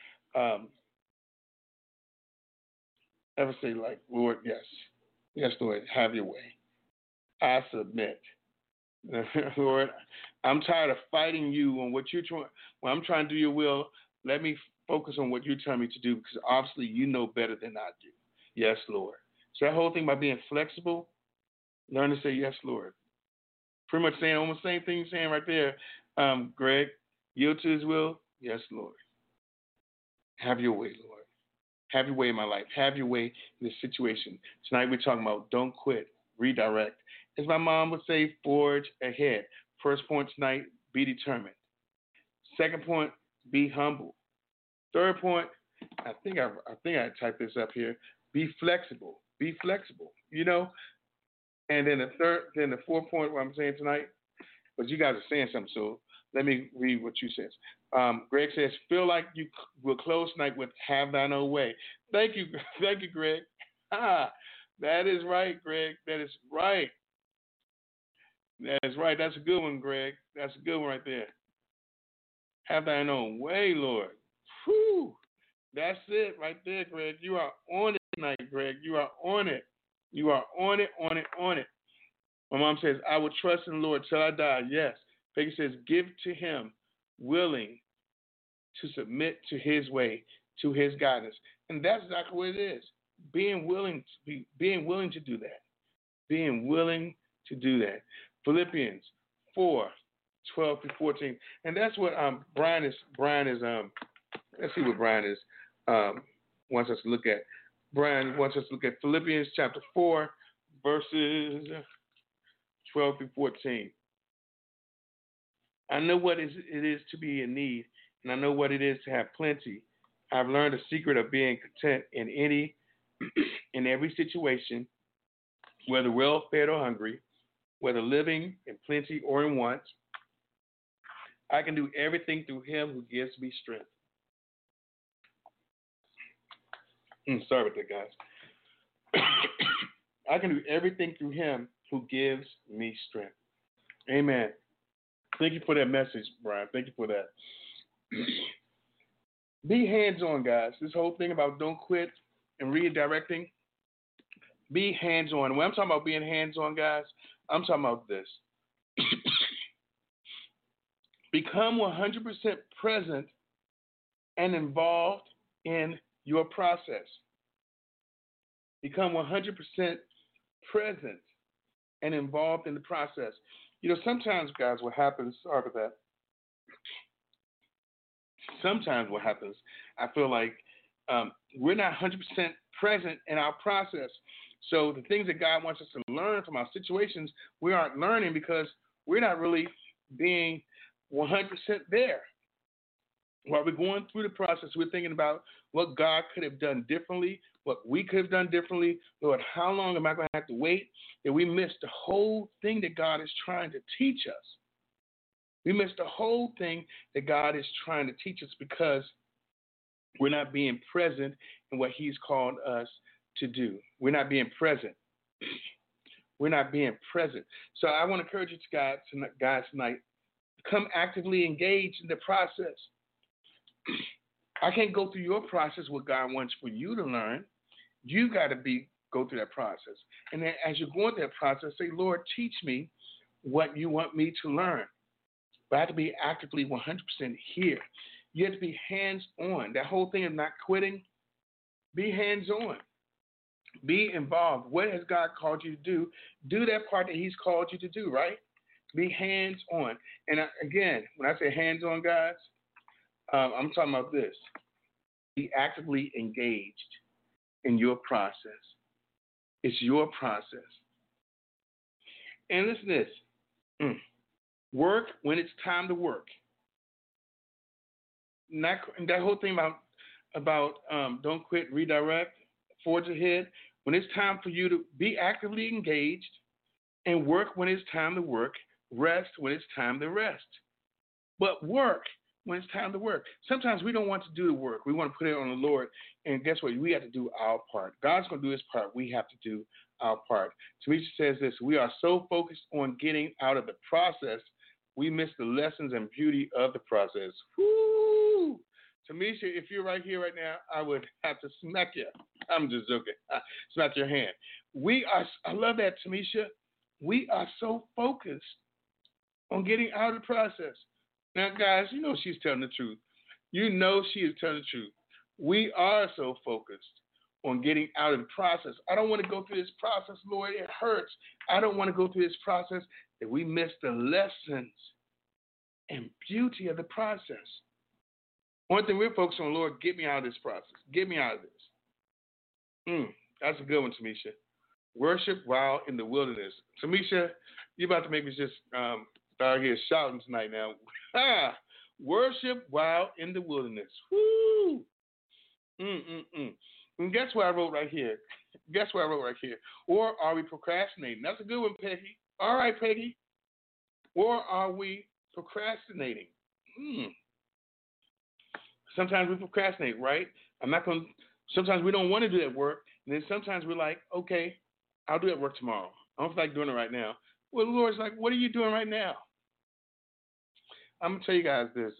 ever say, like, Lord, yes. Yes, Lord, have your way. I submit. Lord, I'm tired of fighting you on what you're trying. When I'm trying to do your will, let me focus on what you're telling me to do, because obviously you know better than I do. Yes, Lord. So that whole thing about being flexible, learn to say yes, Lord. Pretty much saying almost the same thing you're saying right there, Greg. Yield to his will. Yes, Lord. Have your way, Lord. Have your way in my life. Have your way in this situation. Tonight we're talking about don't quit, redirect. As my mom would say, forge ahead. First point tonight, be determined. Second point, be humble. Third point, I think I typed this up here. Be flexible. Be flexible. And then the fourth point, what I'm saying tonight, but you guys are saying something, so let me read what you said. Greg says, feel like you will close tonight with have thine own way. Thank you, Greg. That is right, Greg. That is right. That is right. That's a good one, Greg. That's a good one right there. Have thine own way, Lord. Whew. That's it right there, Greg. You are on it tonight, Greg. You are on it. You are on it, on it, on it. My mom says, I will trust in the Lord till I die. Yes. Peggy says, give to him, willing to submit to his way, to his guidance. And that's exactly what it is. Being willing to do that. Being willing to do that. Philippians 4:12-14. And that's what Brian is let's see what Brian is wants us to look at. Brian wants us to look at Philippians chapter 4, verses 12-14. I know what it is to be in need, and I know what it is to have plenty. I've learned the secret of being content in every situation, whether well-fed or hungry, whether living in plenty or in want. I can do everything through him who gives me strength. Sorry about that, guys. I can do everything through him who gives me strength. Amen. Thank you for that message, Brian. Thank you for that. Be hands-on, guys. This whole thing about don't quit and redirecting, be hands-on. When I'm talking about being hands-on, guys, I'm talking about this. Become 100% present and involved in your process. Become 100% present and involved in the process. You know, sometimes, guys, what happens, sorry for that. Sometimes what happens, I feel like we're not 100% present in our process. So the things that God wants us to learn from our situations, we aren't learning because we're not really being 100% there. While we're going through the process, we're thinking about what God could have done differently, what we could have done differently. Lord, how long am I going to have to wait? That we miss the whole thing that God is trying to teach us. We miss the whole thing that God is trying to teach us because we're not being present in what he's called us to do. We're not being present. We're not being present. So I want to encourage you guys tonight, become actively engaged in the process. I can't go through your process what God wants for you to learn. You got to go through that process. And then as you're going through that process, say, Lord, teach me what you want me to learn. But I have to be actively 100% here. You have to be hands-on. That whole thing of not quitting, be hands-on. Be involved. What has God called you to do? Do that part that he's called you to do, right? Be hands-on. And again, when I say hands-on, guys, I'm talking about this. Be actively engaged in your process. It's your process. And listen to this. Work when it's time to work. That whole thing about don't quit, redirect, forge ahead. When it's time for you to be actively engaged and work when it's time to work, rest when it's time to rest. But work when it's time to work. Sometimes we don't want to do the work. We want to put it on the Lord. And guess what? We have to do our part. God's going to do his part. We have to do our part. Teresa says this, we are so focused on getting out of the process, we miss the lessons and beauty of the process. Woo! Tamisha, if you're right here right now, I would have to smack you. I'm just joking. Smack your hand. I love that, Tamisha. We are so focused on getting out of the process. Now, guys, you know she's telling the truth. You know she is telling the truth. We are so focused on getting out of the process. I don't want to go through this process, Lord. It hurts. I don't want to go through this process that we miss the lessons and beauty of the process. One thing we're focused on, Lord, get me out of this process. Get me out of this. That's a good one, Tamisha. Worship while in the wilderness. Tamisha, you're about to make me just start here shouting tonight now. Worship while in the wilderness. Woo! And guess what I wrote right here? Or are we procrastinating? That's a good one, Peggy. All right, Peggy. Or are we procrastinating? Sometimes we procrastinate, right? Sometimes we don't want to do that work. And then sometimes we're like, okay, I'll do that work tomorrow. I don't feel like doing it right now. Well, the Lord's like, what are you doing right now? I'm going to tell you guys this.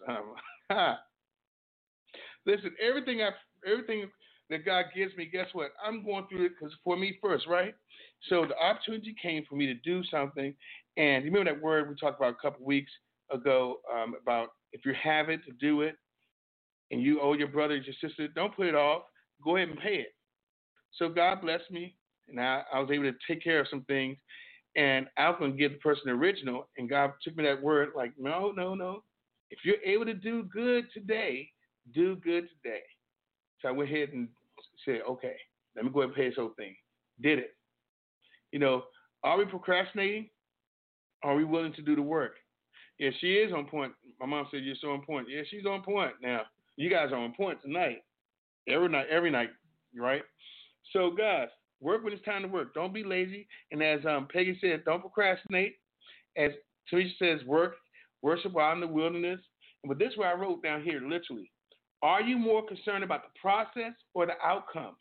Listen, everything that God gives me, guess what? I'm going through it because for me first, right? So the opportunity came for me to do something. And you remember that word we talked about a couple weeks ago about if you have it, to do it, and you owe your brother, your sister, don't put it off. Go ahead and pay it. So God blessed me, and I was able to take care of some things. And I was going to give the person the original, and God took me that word like, no. If you're able to do good today, do good today. So I went ahead and said, okay, let me go ahead and pay this whole thing. Did it. You know, are we procrastinating? Are we willing to do the work? Yeah, she is on point. My mom said, you're so on point. Yeah, she's on point. Now, you guys are on point tonight. Every night, right? So, guys, work when it's time to work. Don't be lazy. And as Peggy said, don't procrastinate. As Teresa says, work worship while in the wilderness. But this is what I wrote down here, literally. Are you more concerned about the process or the outcome?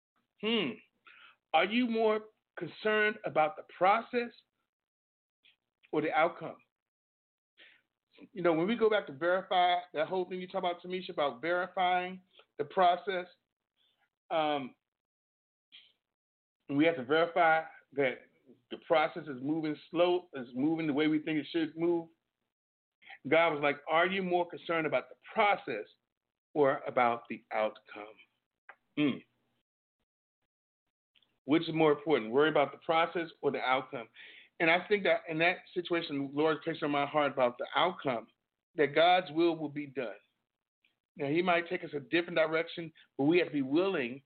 Are you more concerned about the process or the outcome? You know, when we go back to verify, that whole thing you talk about, Tamisha, about verifying the process, we have to verify that the process is moving slow, is moving the way we think it should move. God was like, are you more concerned about the process or about the outcome? Which is more important, worry about the process or the outcome? And I think that in that situation, the Lord placed on my heart about the outcome, that God's will be done. Now, he might take us a different direction, but we have to be willing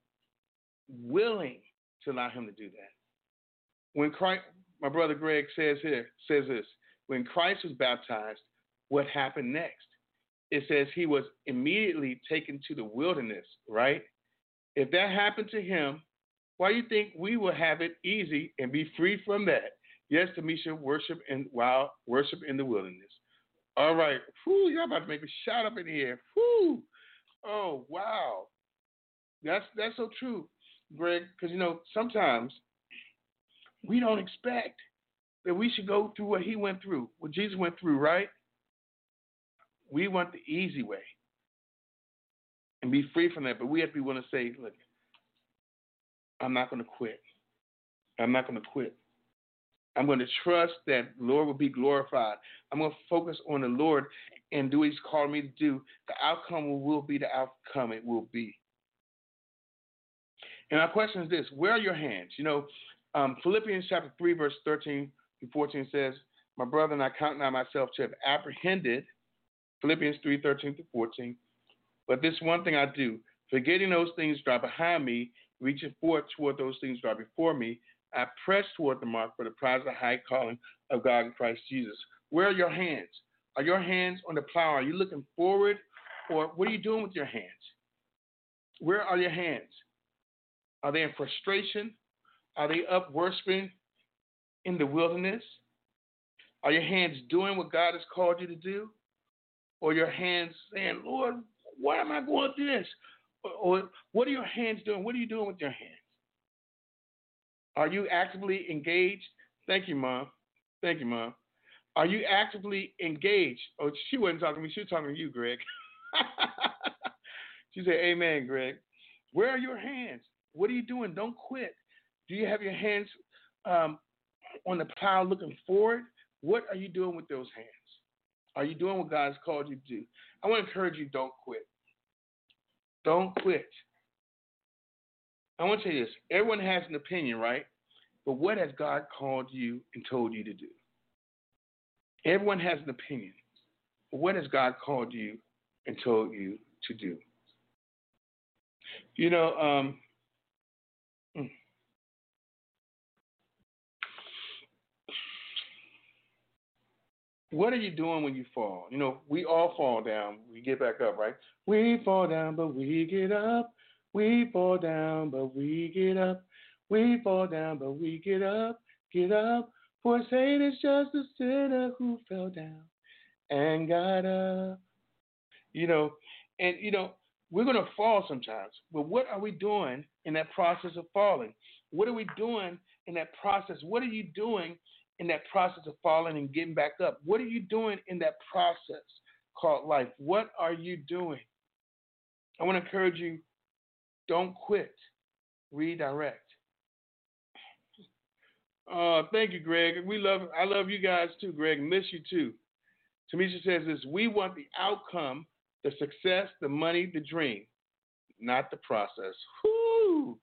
to allow him to do that. When Christ, my brother Greg says this, when Christ was baptized, what happened next? It says he was immediately taken to the wilderness, right? If that happened to him, why do you think we will have it easy and be free from that? Yes, Tamisha, worship in the wilderness. All right. Whew, y'all about to make me shout up in here. Whew. Oh, wow. That's so true, Greg, because, you know, sometimes we don't expect that we should go through what he went through, what Jesus went through, right? We want the easy way and be free from that, but we have to be willing to say, look, I'm not going to quit. I'm not going to quit. I'm going to trust that the Lord will be glorified. I'm going to focus on the Lord and do what he's called me to do. The outcome will be the outcome it will be. And our question is this: where are your hands? You know, Philippians chapter 3, verse 13 through 14 says, my brother, and I count not myself to have apprehended, Philippians 3, 13 through 14, but this one thing I do, forgetting those things that are behind me, reaching forward toward those things that are before me, I press toward the mark for the prize of the high calling of God in Christ Jesus. Where are your hands? Are your hands on the plow? Are you looking forward, or what are you doing with your hands? Where are your hands? Are they in frustration? Are they up worshiping in the wilderness? Are your hands doing what God has called you to do? Or your hands saying, Lord, why am I going through this? Or what are your hands doing? What are you doing with your hands? Are you actively engaged? Thank you, Mom. Thank you, Mom. Are you actively engaged? Oh, she wasn't talking to me. She was talking to you, Greg. She said, amen, Greg. Where are your hands? What are you doing? Don't quit. Do you have your hands on the plow looking forward? What are you doing with those hands? Are you doing what God has called you to do? I want to encourage you, don't quit. Don't quit. I want to tell you this. Everyone has an opinion, right? But what has God called you and told you to do? Everyone has an opinion. But what has God called you and told you to do? You know, what are you doing when you fall? You know, we all fall down. We get back up, right? We fall down, but we get up. We fall down, but we get up. We fall down, but we get up. Get up. For Satan is just a sinner who fell down and got up. You know, and, you know, we're going to fall sometimes. But what are we doing in that process of falling? What are we doing in that process? What are you doing in that process of falling and getting back up? What are you doing in that process called life? What are you doing? I want to encourage you, don't quit. Redirect. Thank you, Greg. I love you guys too, Greg. Miss you too. Tamisha says this: we want the outcome, the success, the money, the dream, not the process. Whoo!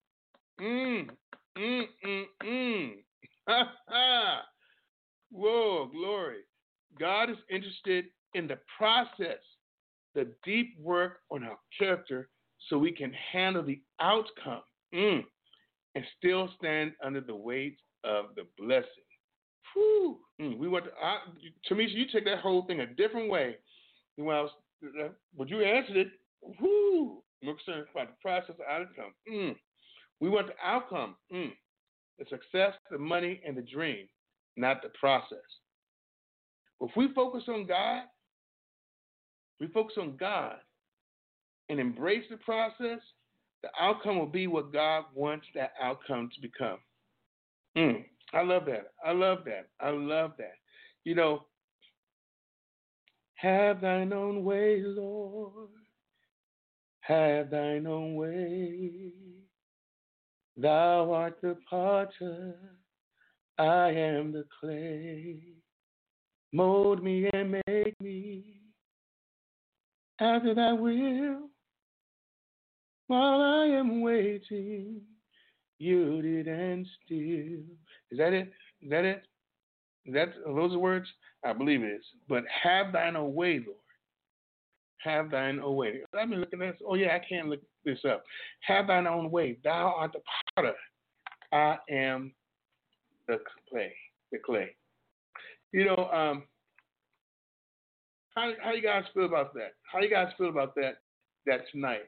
Whoa, glory. God is interested in the process, the deep work on our character, so we can handle the outcome and still stand under the weight of the blessing. Whew. We want to, Tamisha, you take that whole thing a different way than but you answered it. Whoo. We're concerned about the process, the outcome. We want the outcome, the success, the money, and the dream, not the process. If we focus on God, and embrace the process, the outcome will be what God wants that outcome to become. I love that. I love that. I love that. You know, have thine own way, Lord. Have thine own way. Thou art the potter, I am the clay. Mold me and make me after thy will. While I am waiting, yielded and still. Is that it? Is that it? Are those the words? I believe it is. But have thine own way, Lord. Have thine own way. I've been looking at this. Oh, yeah, I can't look this up. Have thine own way. Thou art the potter. I am the clay. The clay. You know, how you guys feel about that? How you guys feel about that tonight?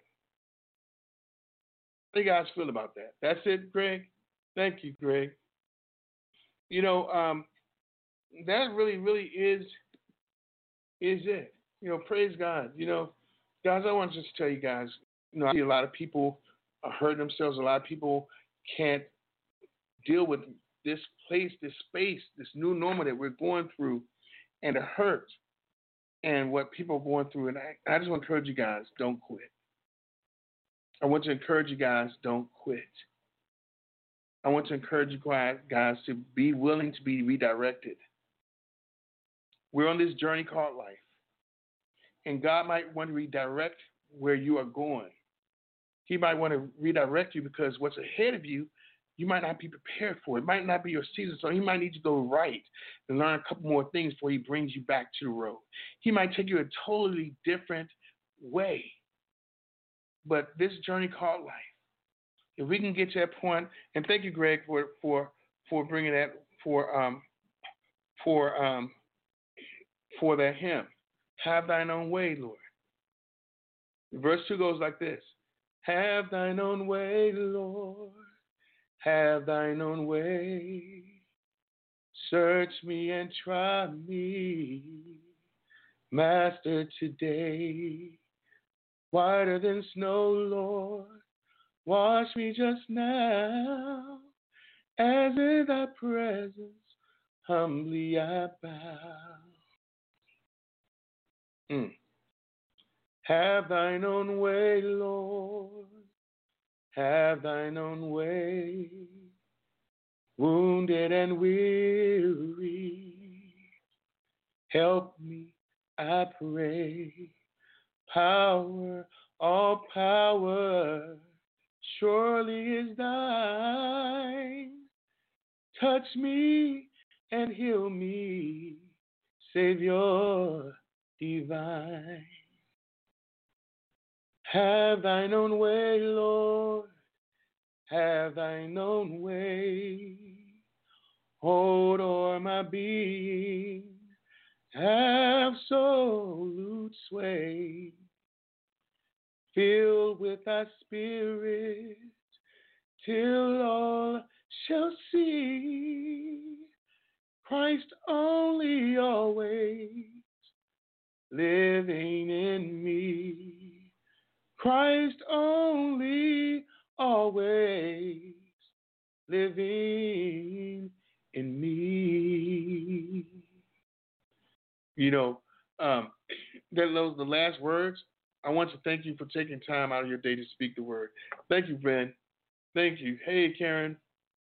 How you guys feel about that? That's it, Greg? Thank you, Greg. You know, that really, really is it. You know, praise God. You know, guys, I want to just tell you guys, you know, I see a lot of people hurt themselves. A lot of people can't deal with this place, this space, this new normal that we're going through, and the hurt and what people are going through. And I just want to encourage you guys, don't quit. I want to encourage you guys, don't quit. I want to encourage you guys to be willing to be redirected. We're on this journey called life. And God might want to redirect where you are going. He might want to redirect you because what's ahead of you, you might not be prepared for. It might not be your season. So he might need you to go right and learn a couple more things before he brings you back to the road. He might take you a totally different way. But this journey called life, if we can get to that point, and thank you, Greg, for bringing that for that hymn. Have thine own way, Lord. Verse 2 goes like this. Have thine own way, Lord. Have thine own way. Search me and try me, Master, today. Whiter than snow, Lord, wash me just now, as in thy presence humbly I bow. Have thine own way, Lord, have thine own way, wounded and weary, help me, I pray. Power, all power, surely is thine. Touch me and heal me, Savior divine. Have thine own way, Lord, have thine own way. Hold o'er my being, absolute sway. Filled with thy spirit, till all shall see Christ only always living in me. Christ only always living in me. You know, those the last words. I want to thank you for taking time out of your day to speak the word. Thank you, Ben. Thank you. Hey, Karen.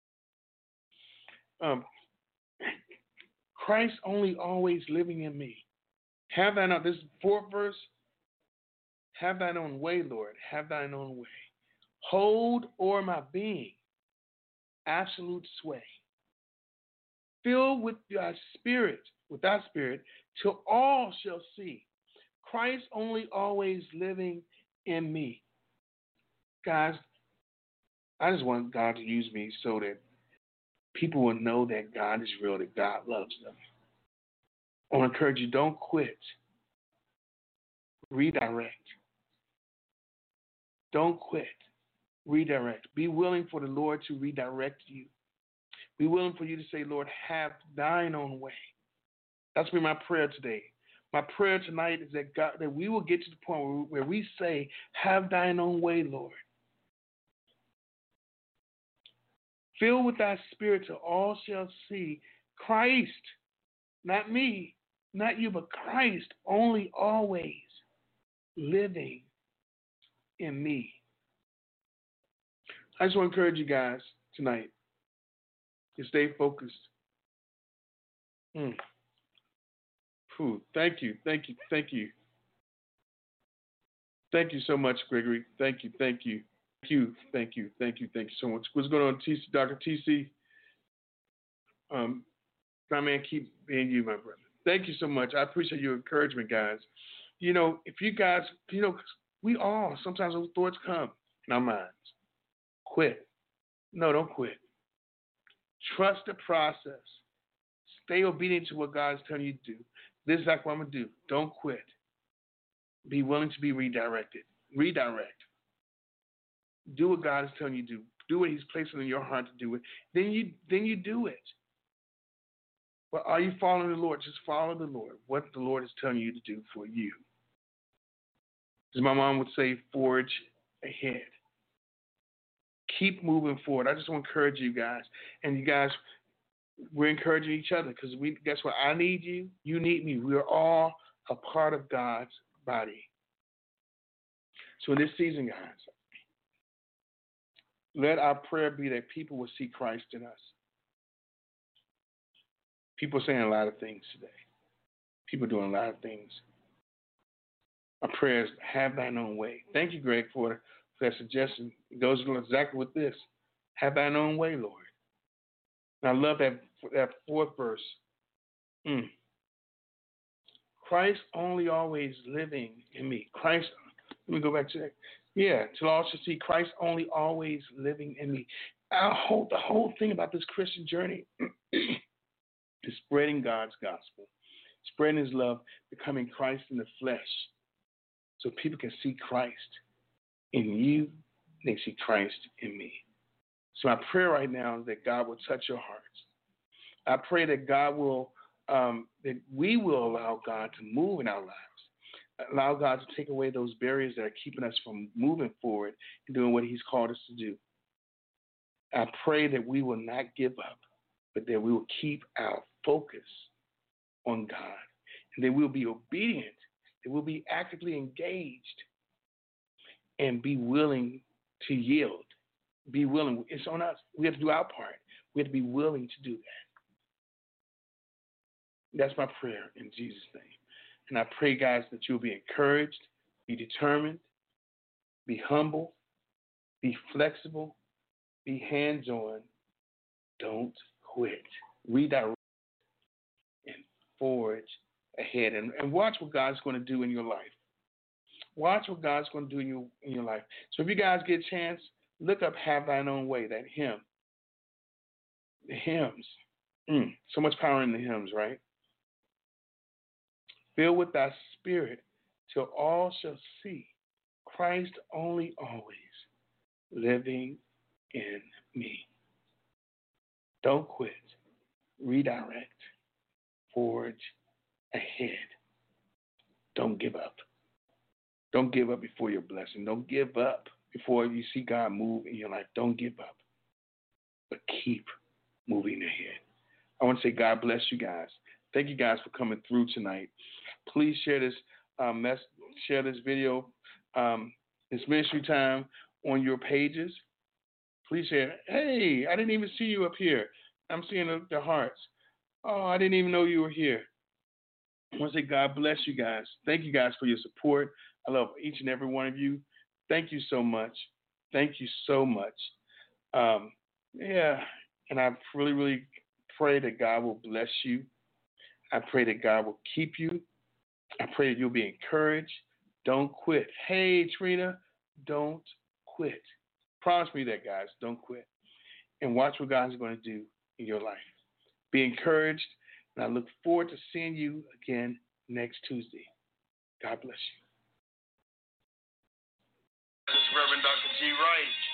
Christ only always living in me. Have thine own, this fourth verse, have thine own way, Lord. Have thine own way. Hold o'er my being, absolute sway. Fill with thy spirit, till all shall see Christ only always living in me. Guys, I just want God to use me so that people will know that God is real, that God loves them. I want to encourage you, don't quit. Redirect. Don't quit. Redirect. Be willing for the Lord to redirect you. Be willing for you to say, Lord, have thine own way. That's been my prayer today. My prayer tonight is that God, that we will get to the point where we say, "Have thine own way, Lord." Fill with thy spirit till all shall see Christ, not me, not you, but Christ only always living in me. I just want to encourage you guys tonight to stay focused. Thank you. Thank you so much, Gregory. Thank you so much. What's going on, TC, Dr. TC? My man, keep being you, my brother. Thank you so much. I appreciate your encouragement, guys. You know, if you guys, we all, sometimes those thoughts come in our minds. Quit. No, don't quit. Trust the process. Stay obedient to what God is telling you to do. This is exactly what I'm going to do. Don't quit. Be willing to be redirected. Redirect. Do what God is telling you to do. Do what He's placing in your heart to do it. Then you do it. But are you following the Lord? Just follow the Lord. What the Lord is telling you to do for you. As my mom would say, forge ahead. Keep moving forward. I just want to encourage you guys. And you guys, we're encouraging each other because guess what? I need you. You need me. We are all a part of God's body. So in this season, guys, let our prayer be that people will see Christ in us. People are saying a lot of things today. People are doing a lot of things. Our prayers, have thine own way. Thank you, Greg, for that suggestion. It goes exactly with this. Have thine own way, Lord. And I love that fourth verse. Christ only always living in me. Christ, let me go back to that. Yeah, till all shall see Christ only always living in me. The whole thing about this Christian journey is spreading God's gospel, spreading His love, becoming Christ in the flesh, so people can see Christ in you, and they see Christ in me. So my prayer right now is that God will touch your hearts. I pray that God will, that we will allow God to move in our lives, allow God to take away those barriers that are keeping us from moving forward and doing what He's called us to do. I pray that we will not give up, but that we will keep our focus on God, and that we'll be obedient, that we'll be actively engaged, and be willing to yield. Be willing. It's on us. We have to do our part. We have to be willing to do that. That's my prayer in Jesus' name. And I pray, guys, that you'll be encouraged, be determined, be humble, be flexible, be hands-on. Don't quit. Redirect and forge ahead. And watch what God's going to do in your life. Watch what God's going to do in your life. So if you guys get a chance, look up Have Thine Own Way, that hymn. The hymns. So much power in the hymns, right? Fill with thy spirit till all shall see Christ only always living in me. Don't quit. Redirect. Forge ahead. Don't give up. Don't give up before your blessing. Don't give up before you see God move in your life. Don't give up, but keep moving ahead. I want to say God bless you guys. Thank you guys for coming through tonight. Please share this share this video, this ministry time on your pages. Please share. Hey, I didn't even see you up here. I'm seeing the hearts. Oh, I didn't even know you were here. I want to say God bless you guys. Thank you guys for your support. I love each and every one of you. Thank you so much. Thank you so much. And I really, really pray that God will bless you. I pray that God will keep you. I pray that you'll be encouraged. Don't quit. Hey, Trina, don't quit. Promise me that, guys. Don't quit. And watch what God's going to do in your life. Be encouraged, and I look forward to seeing you again next Tuesday. God bless you. This is Reverend Dr. G. Wright.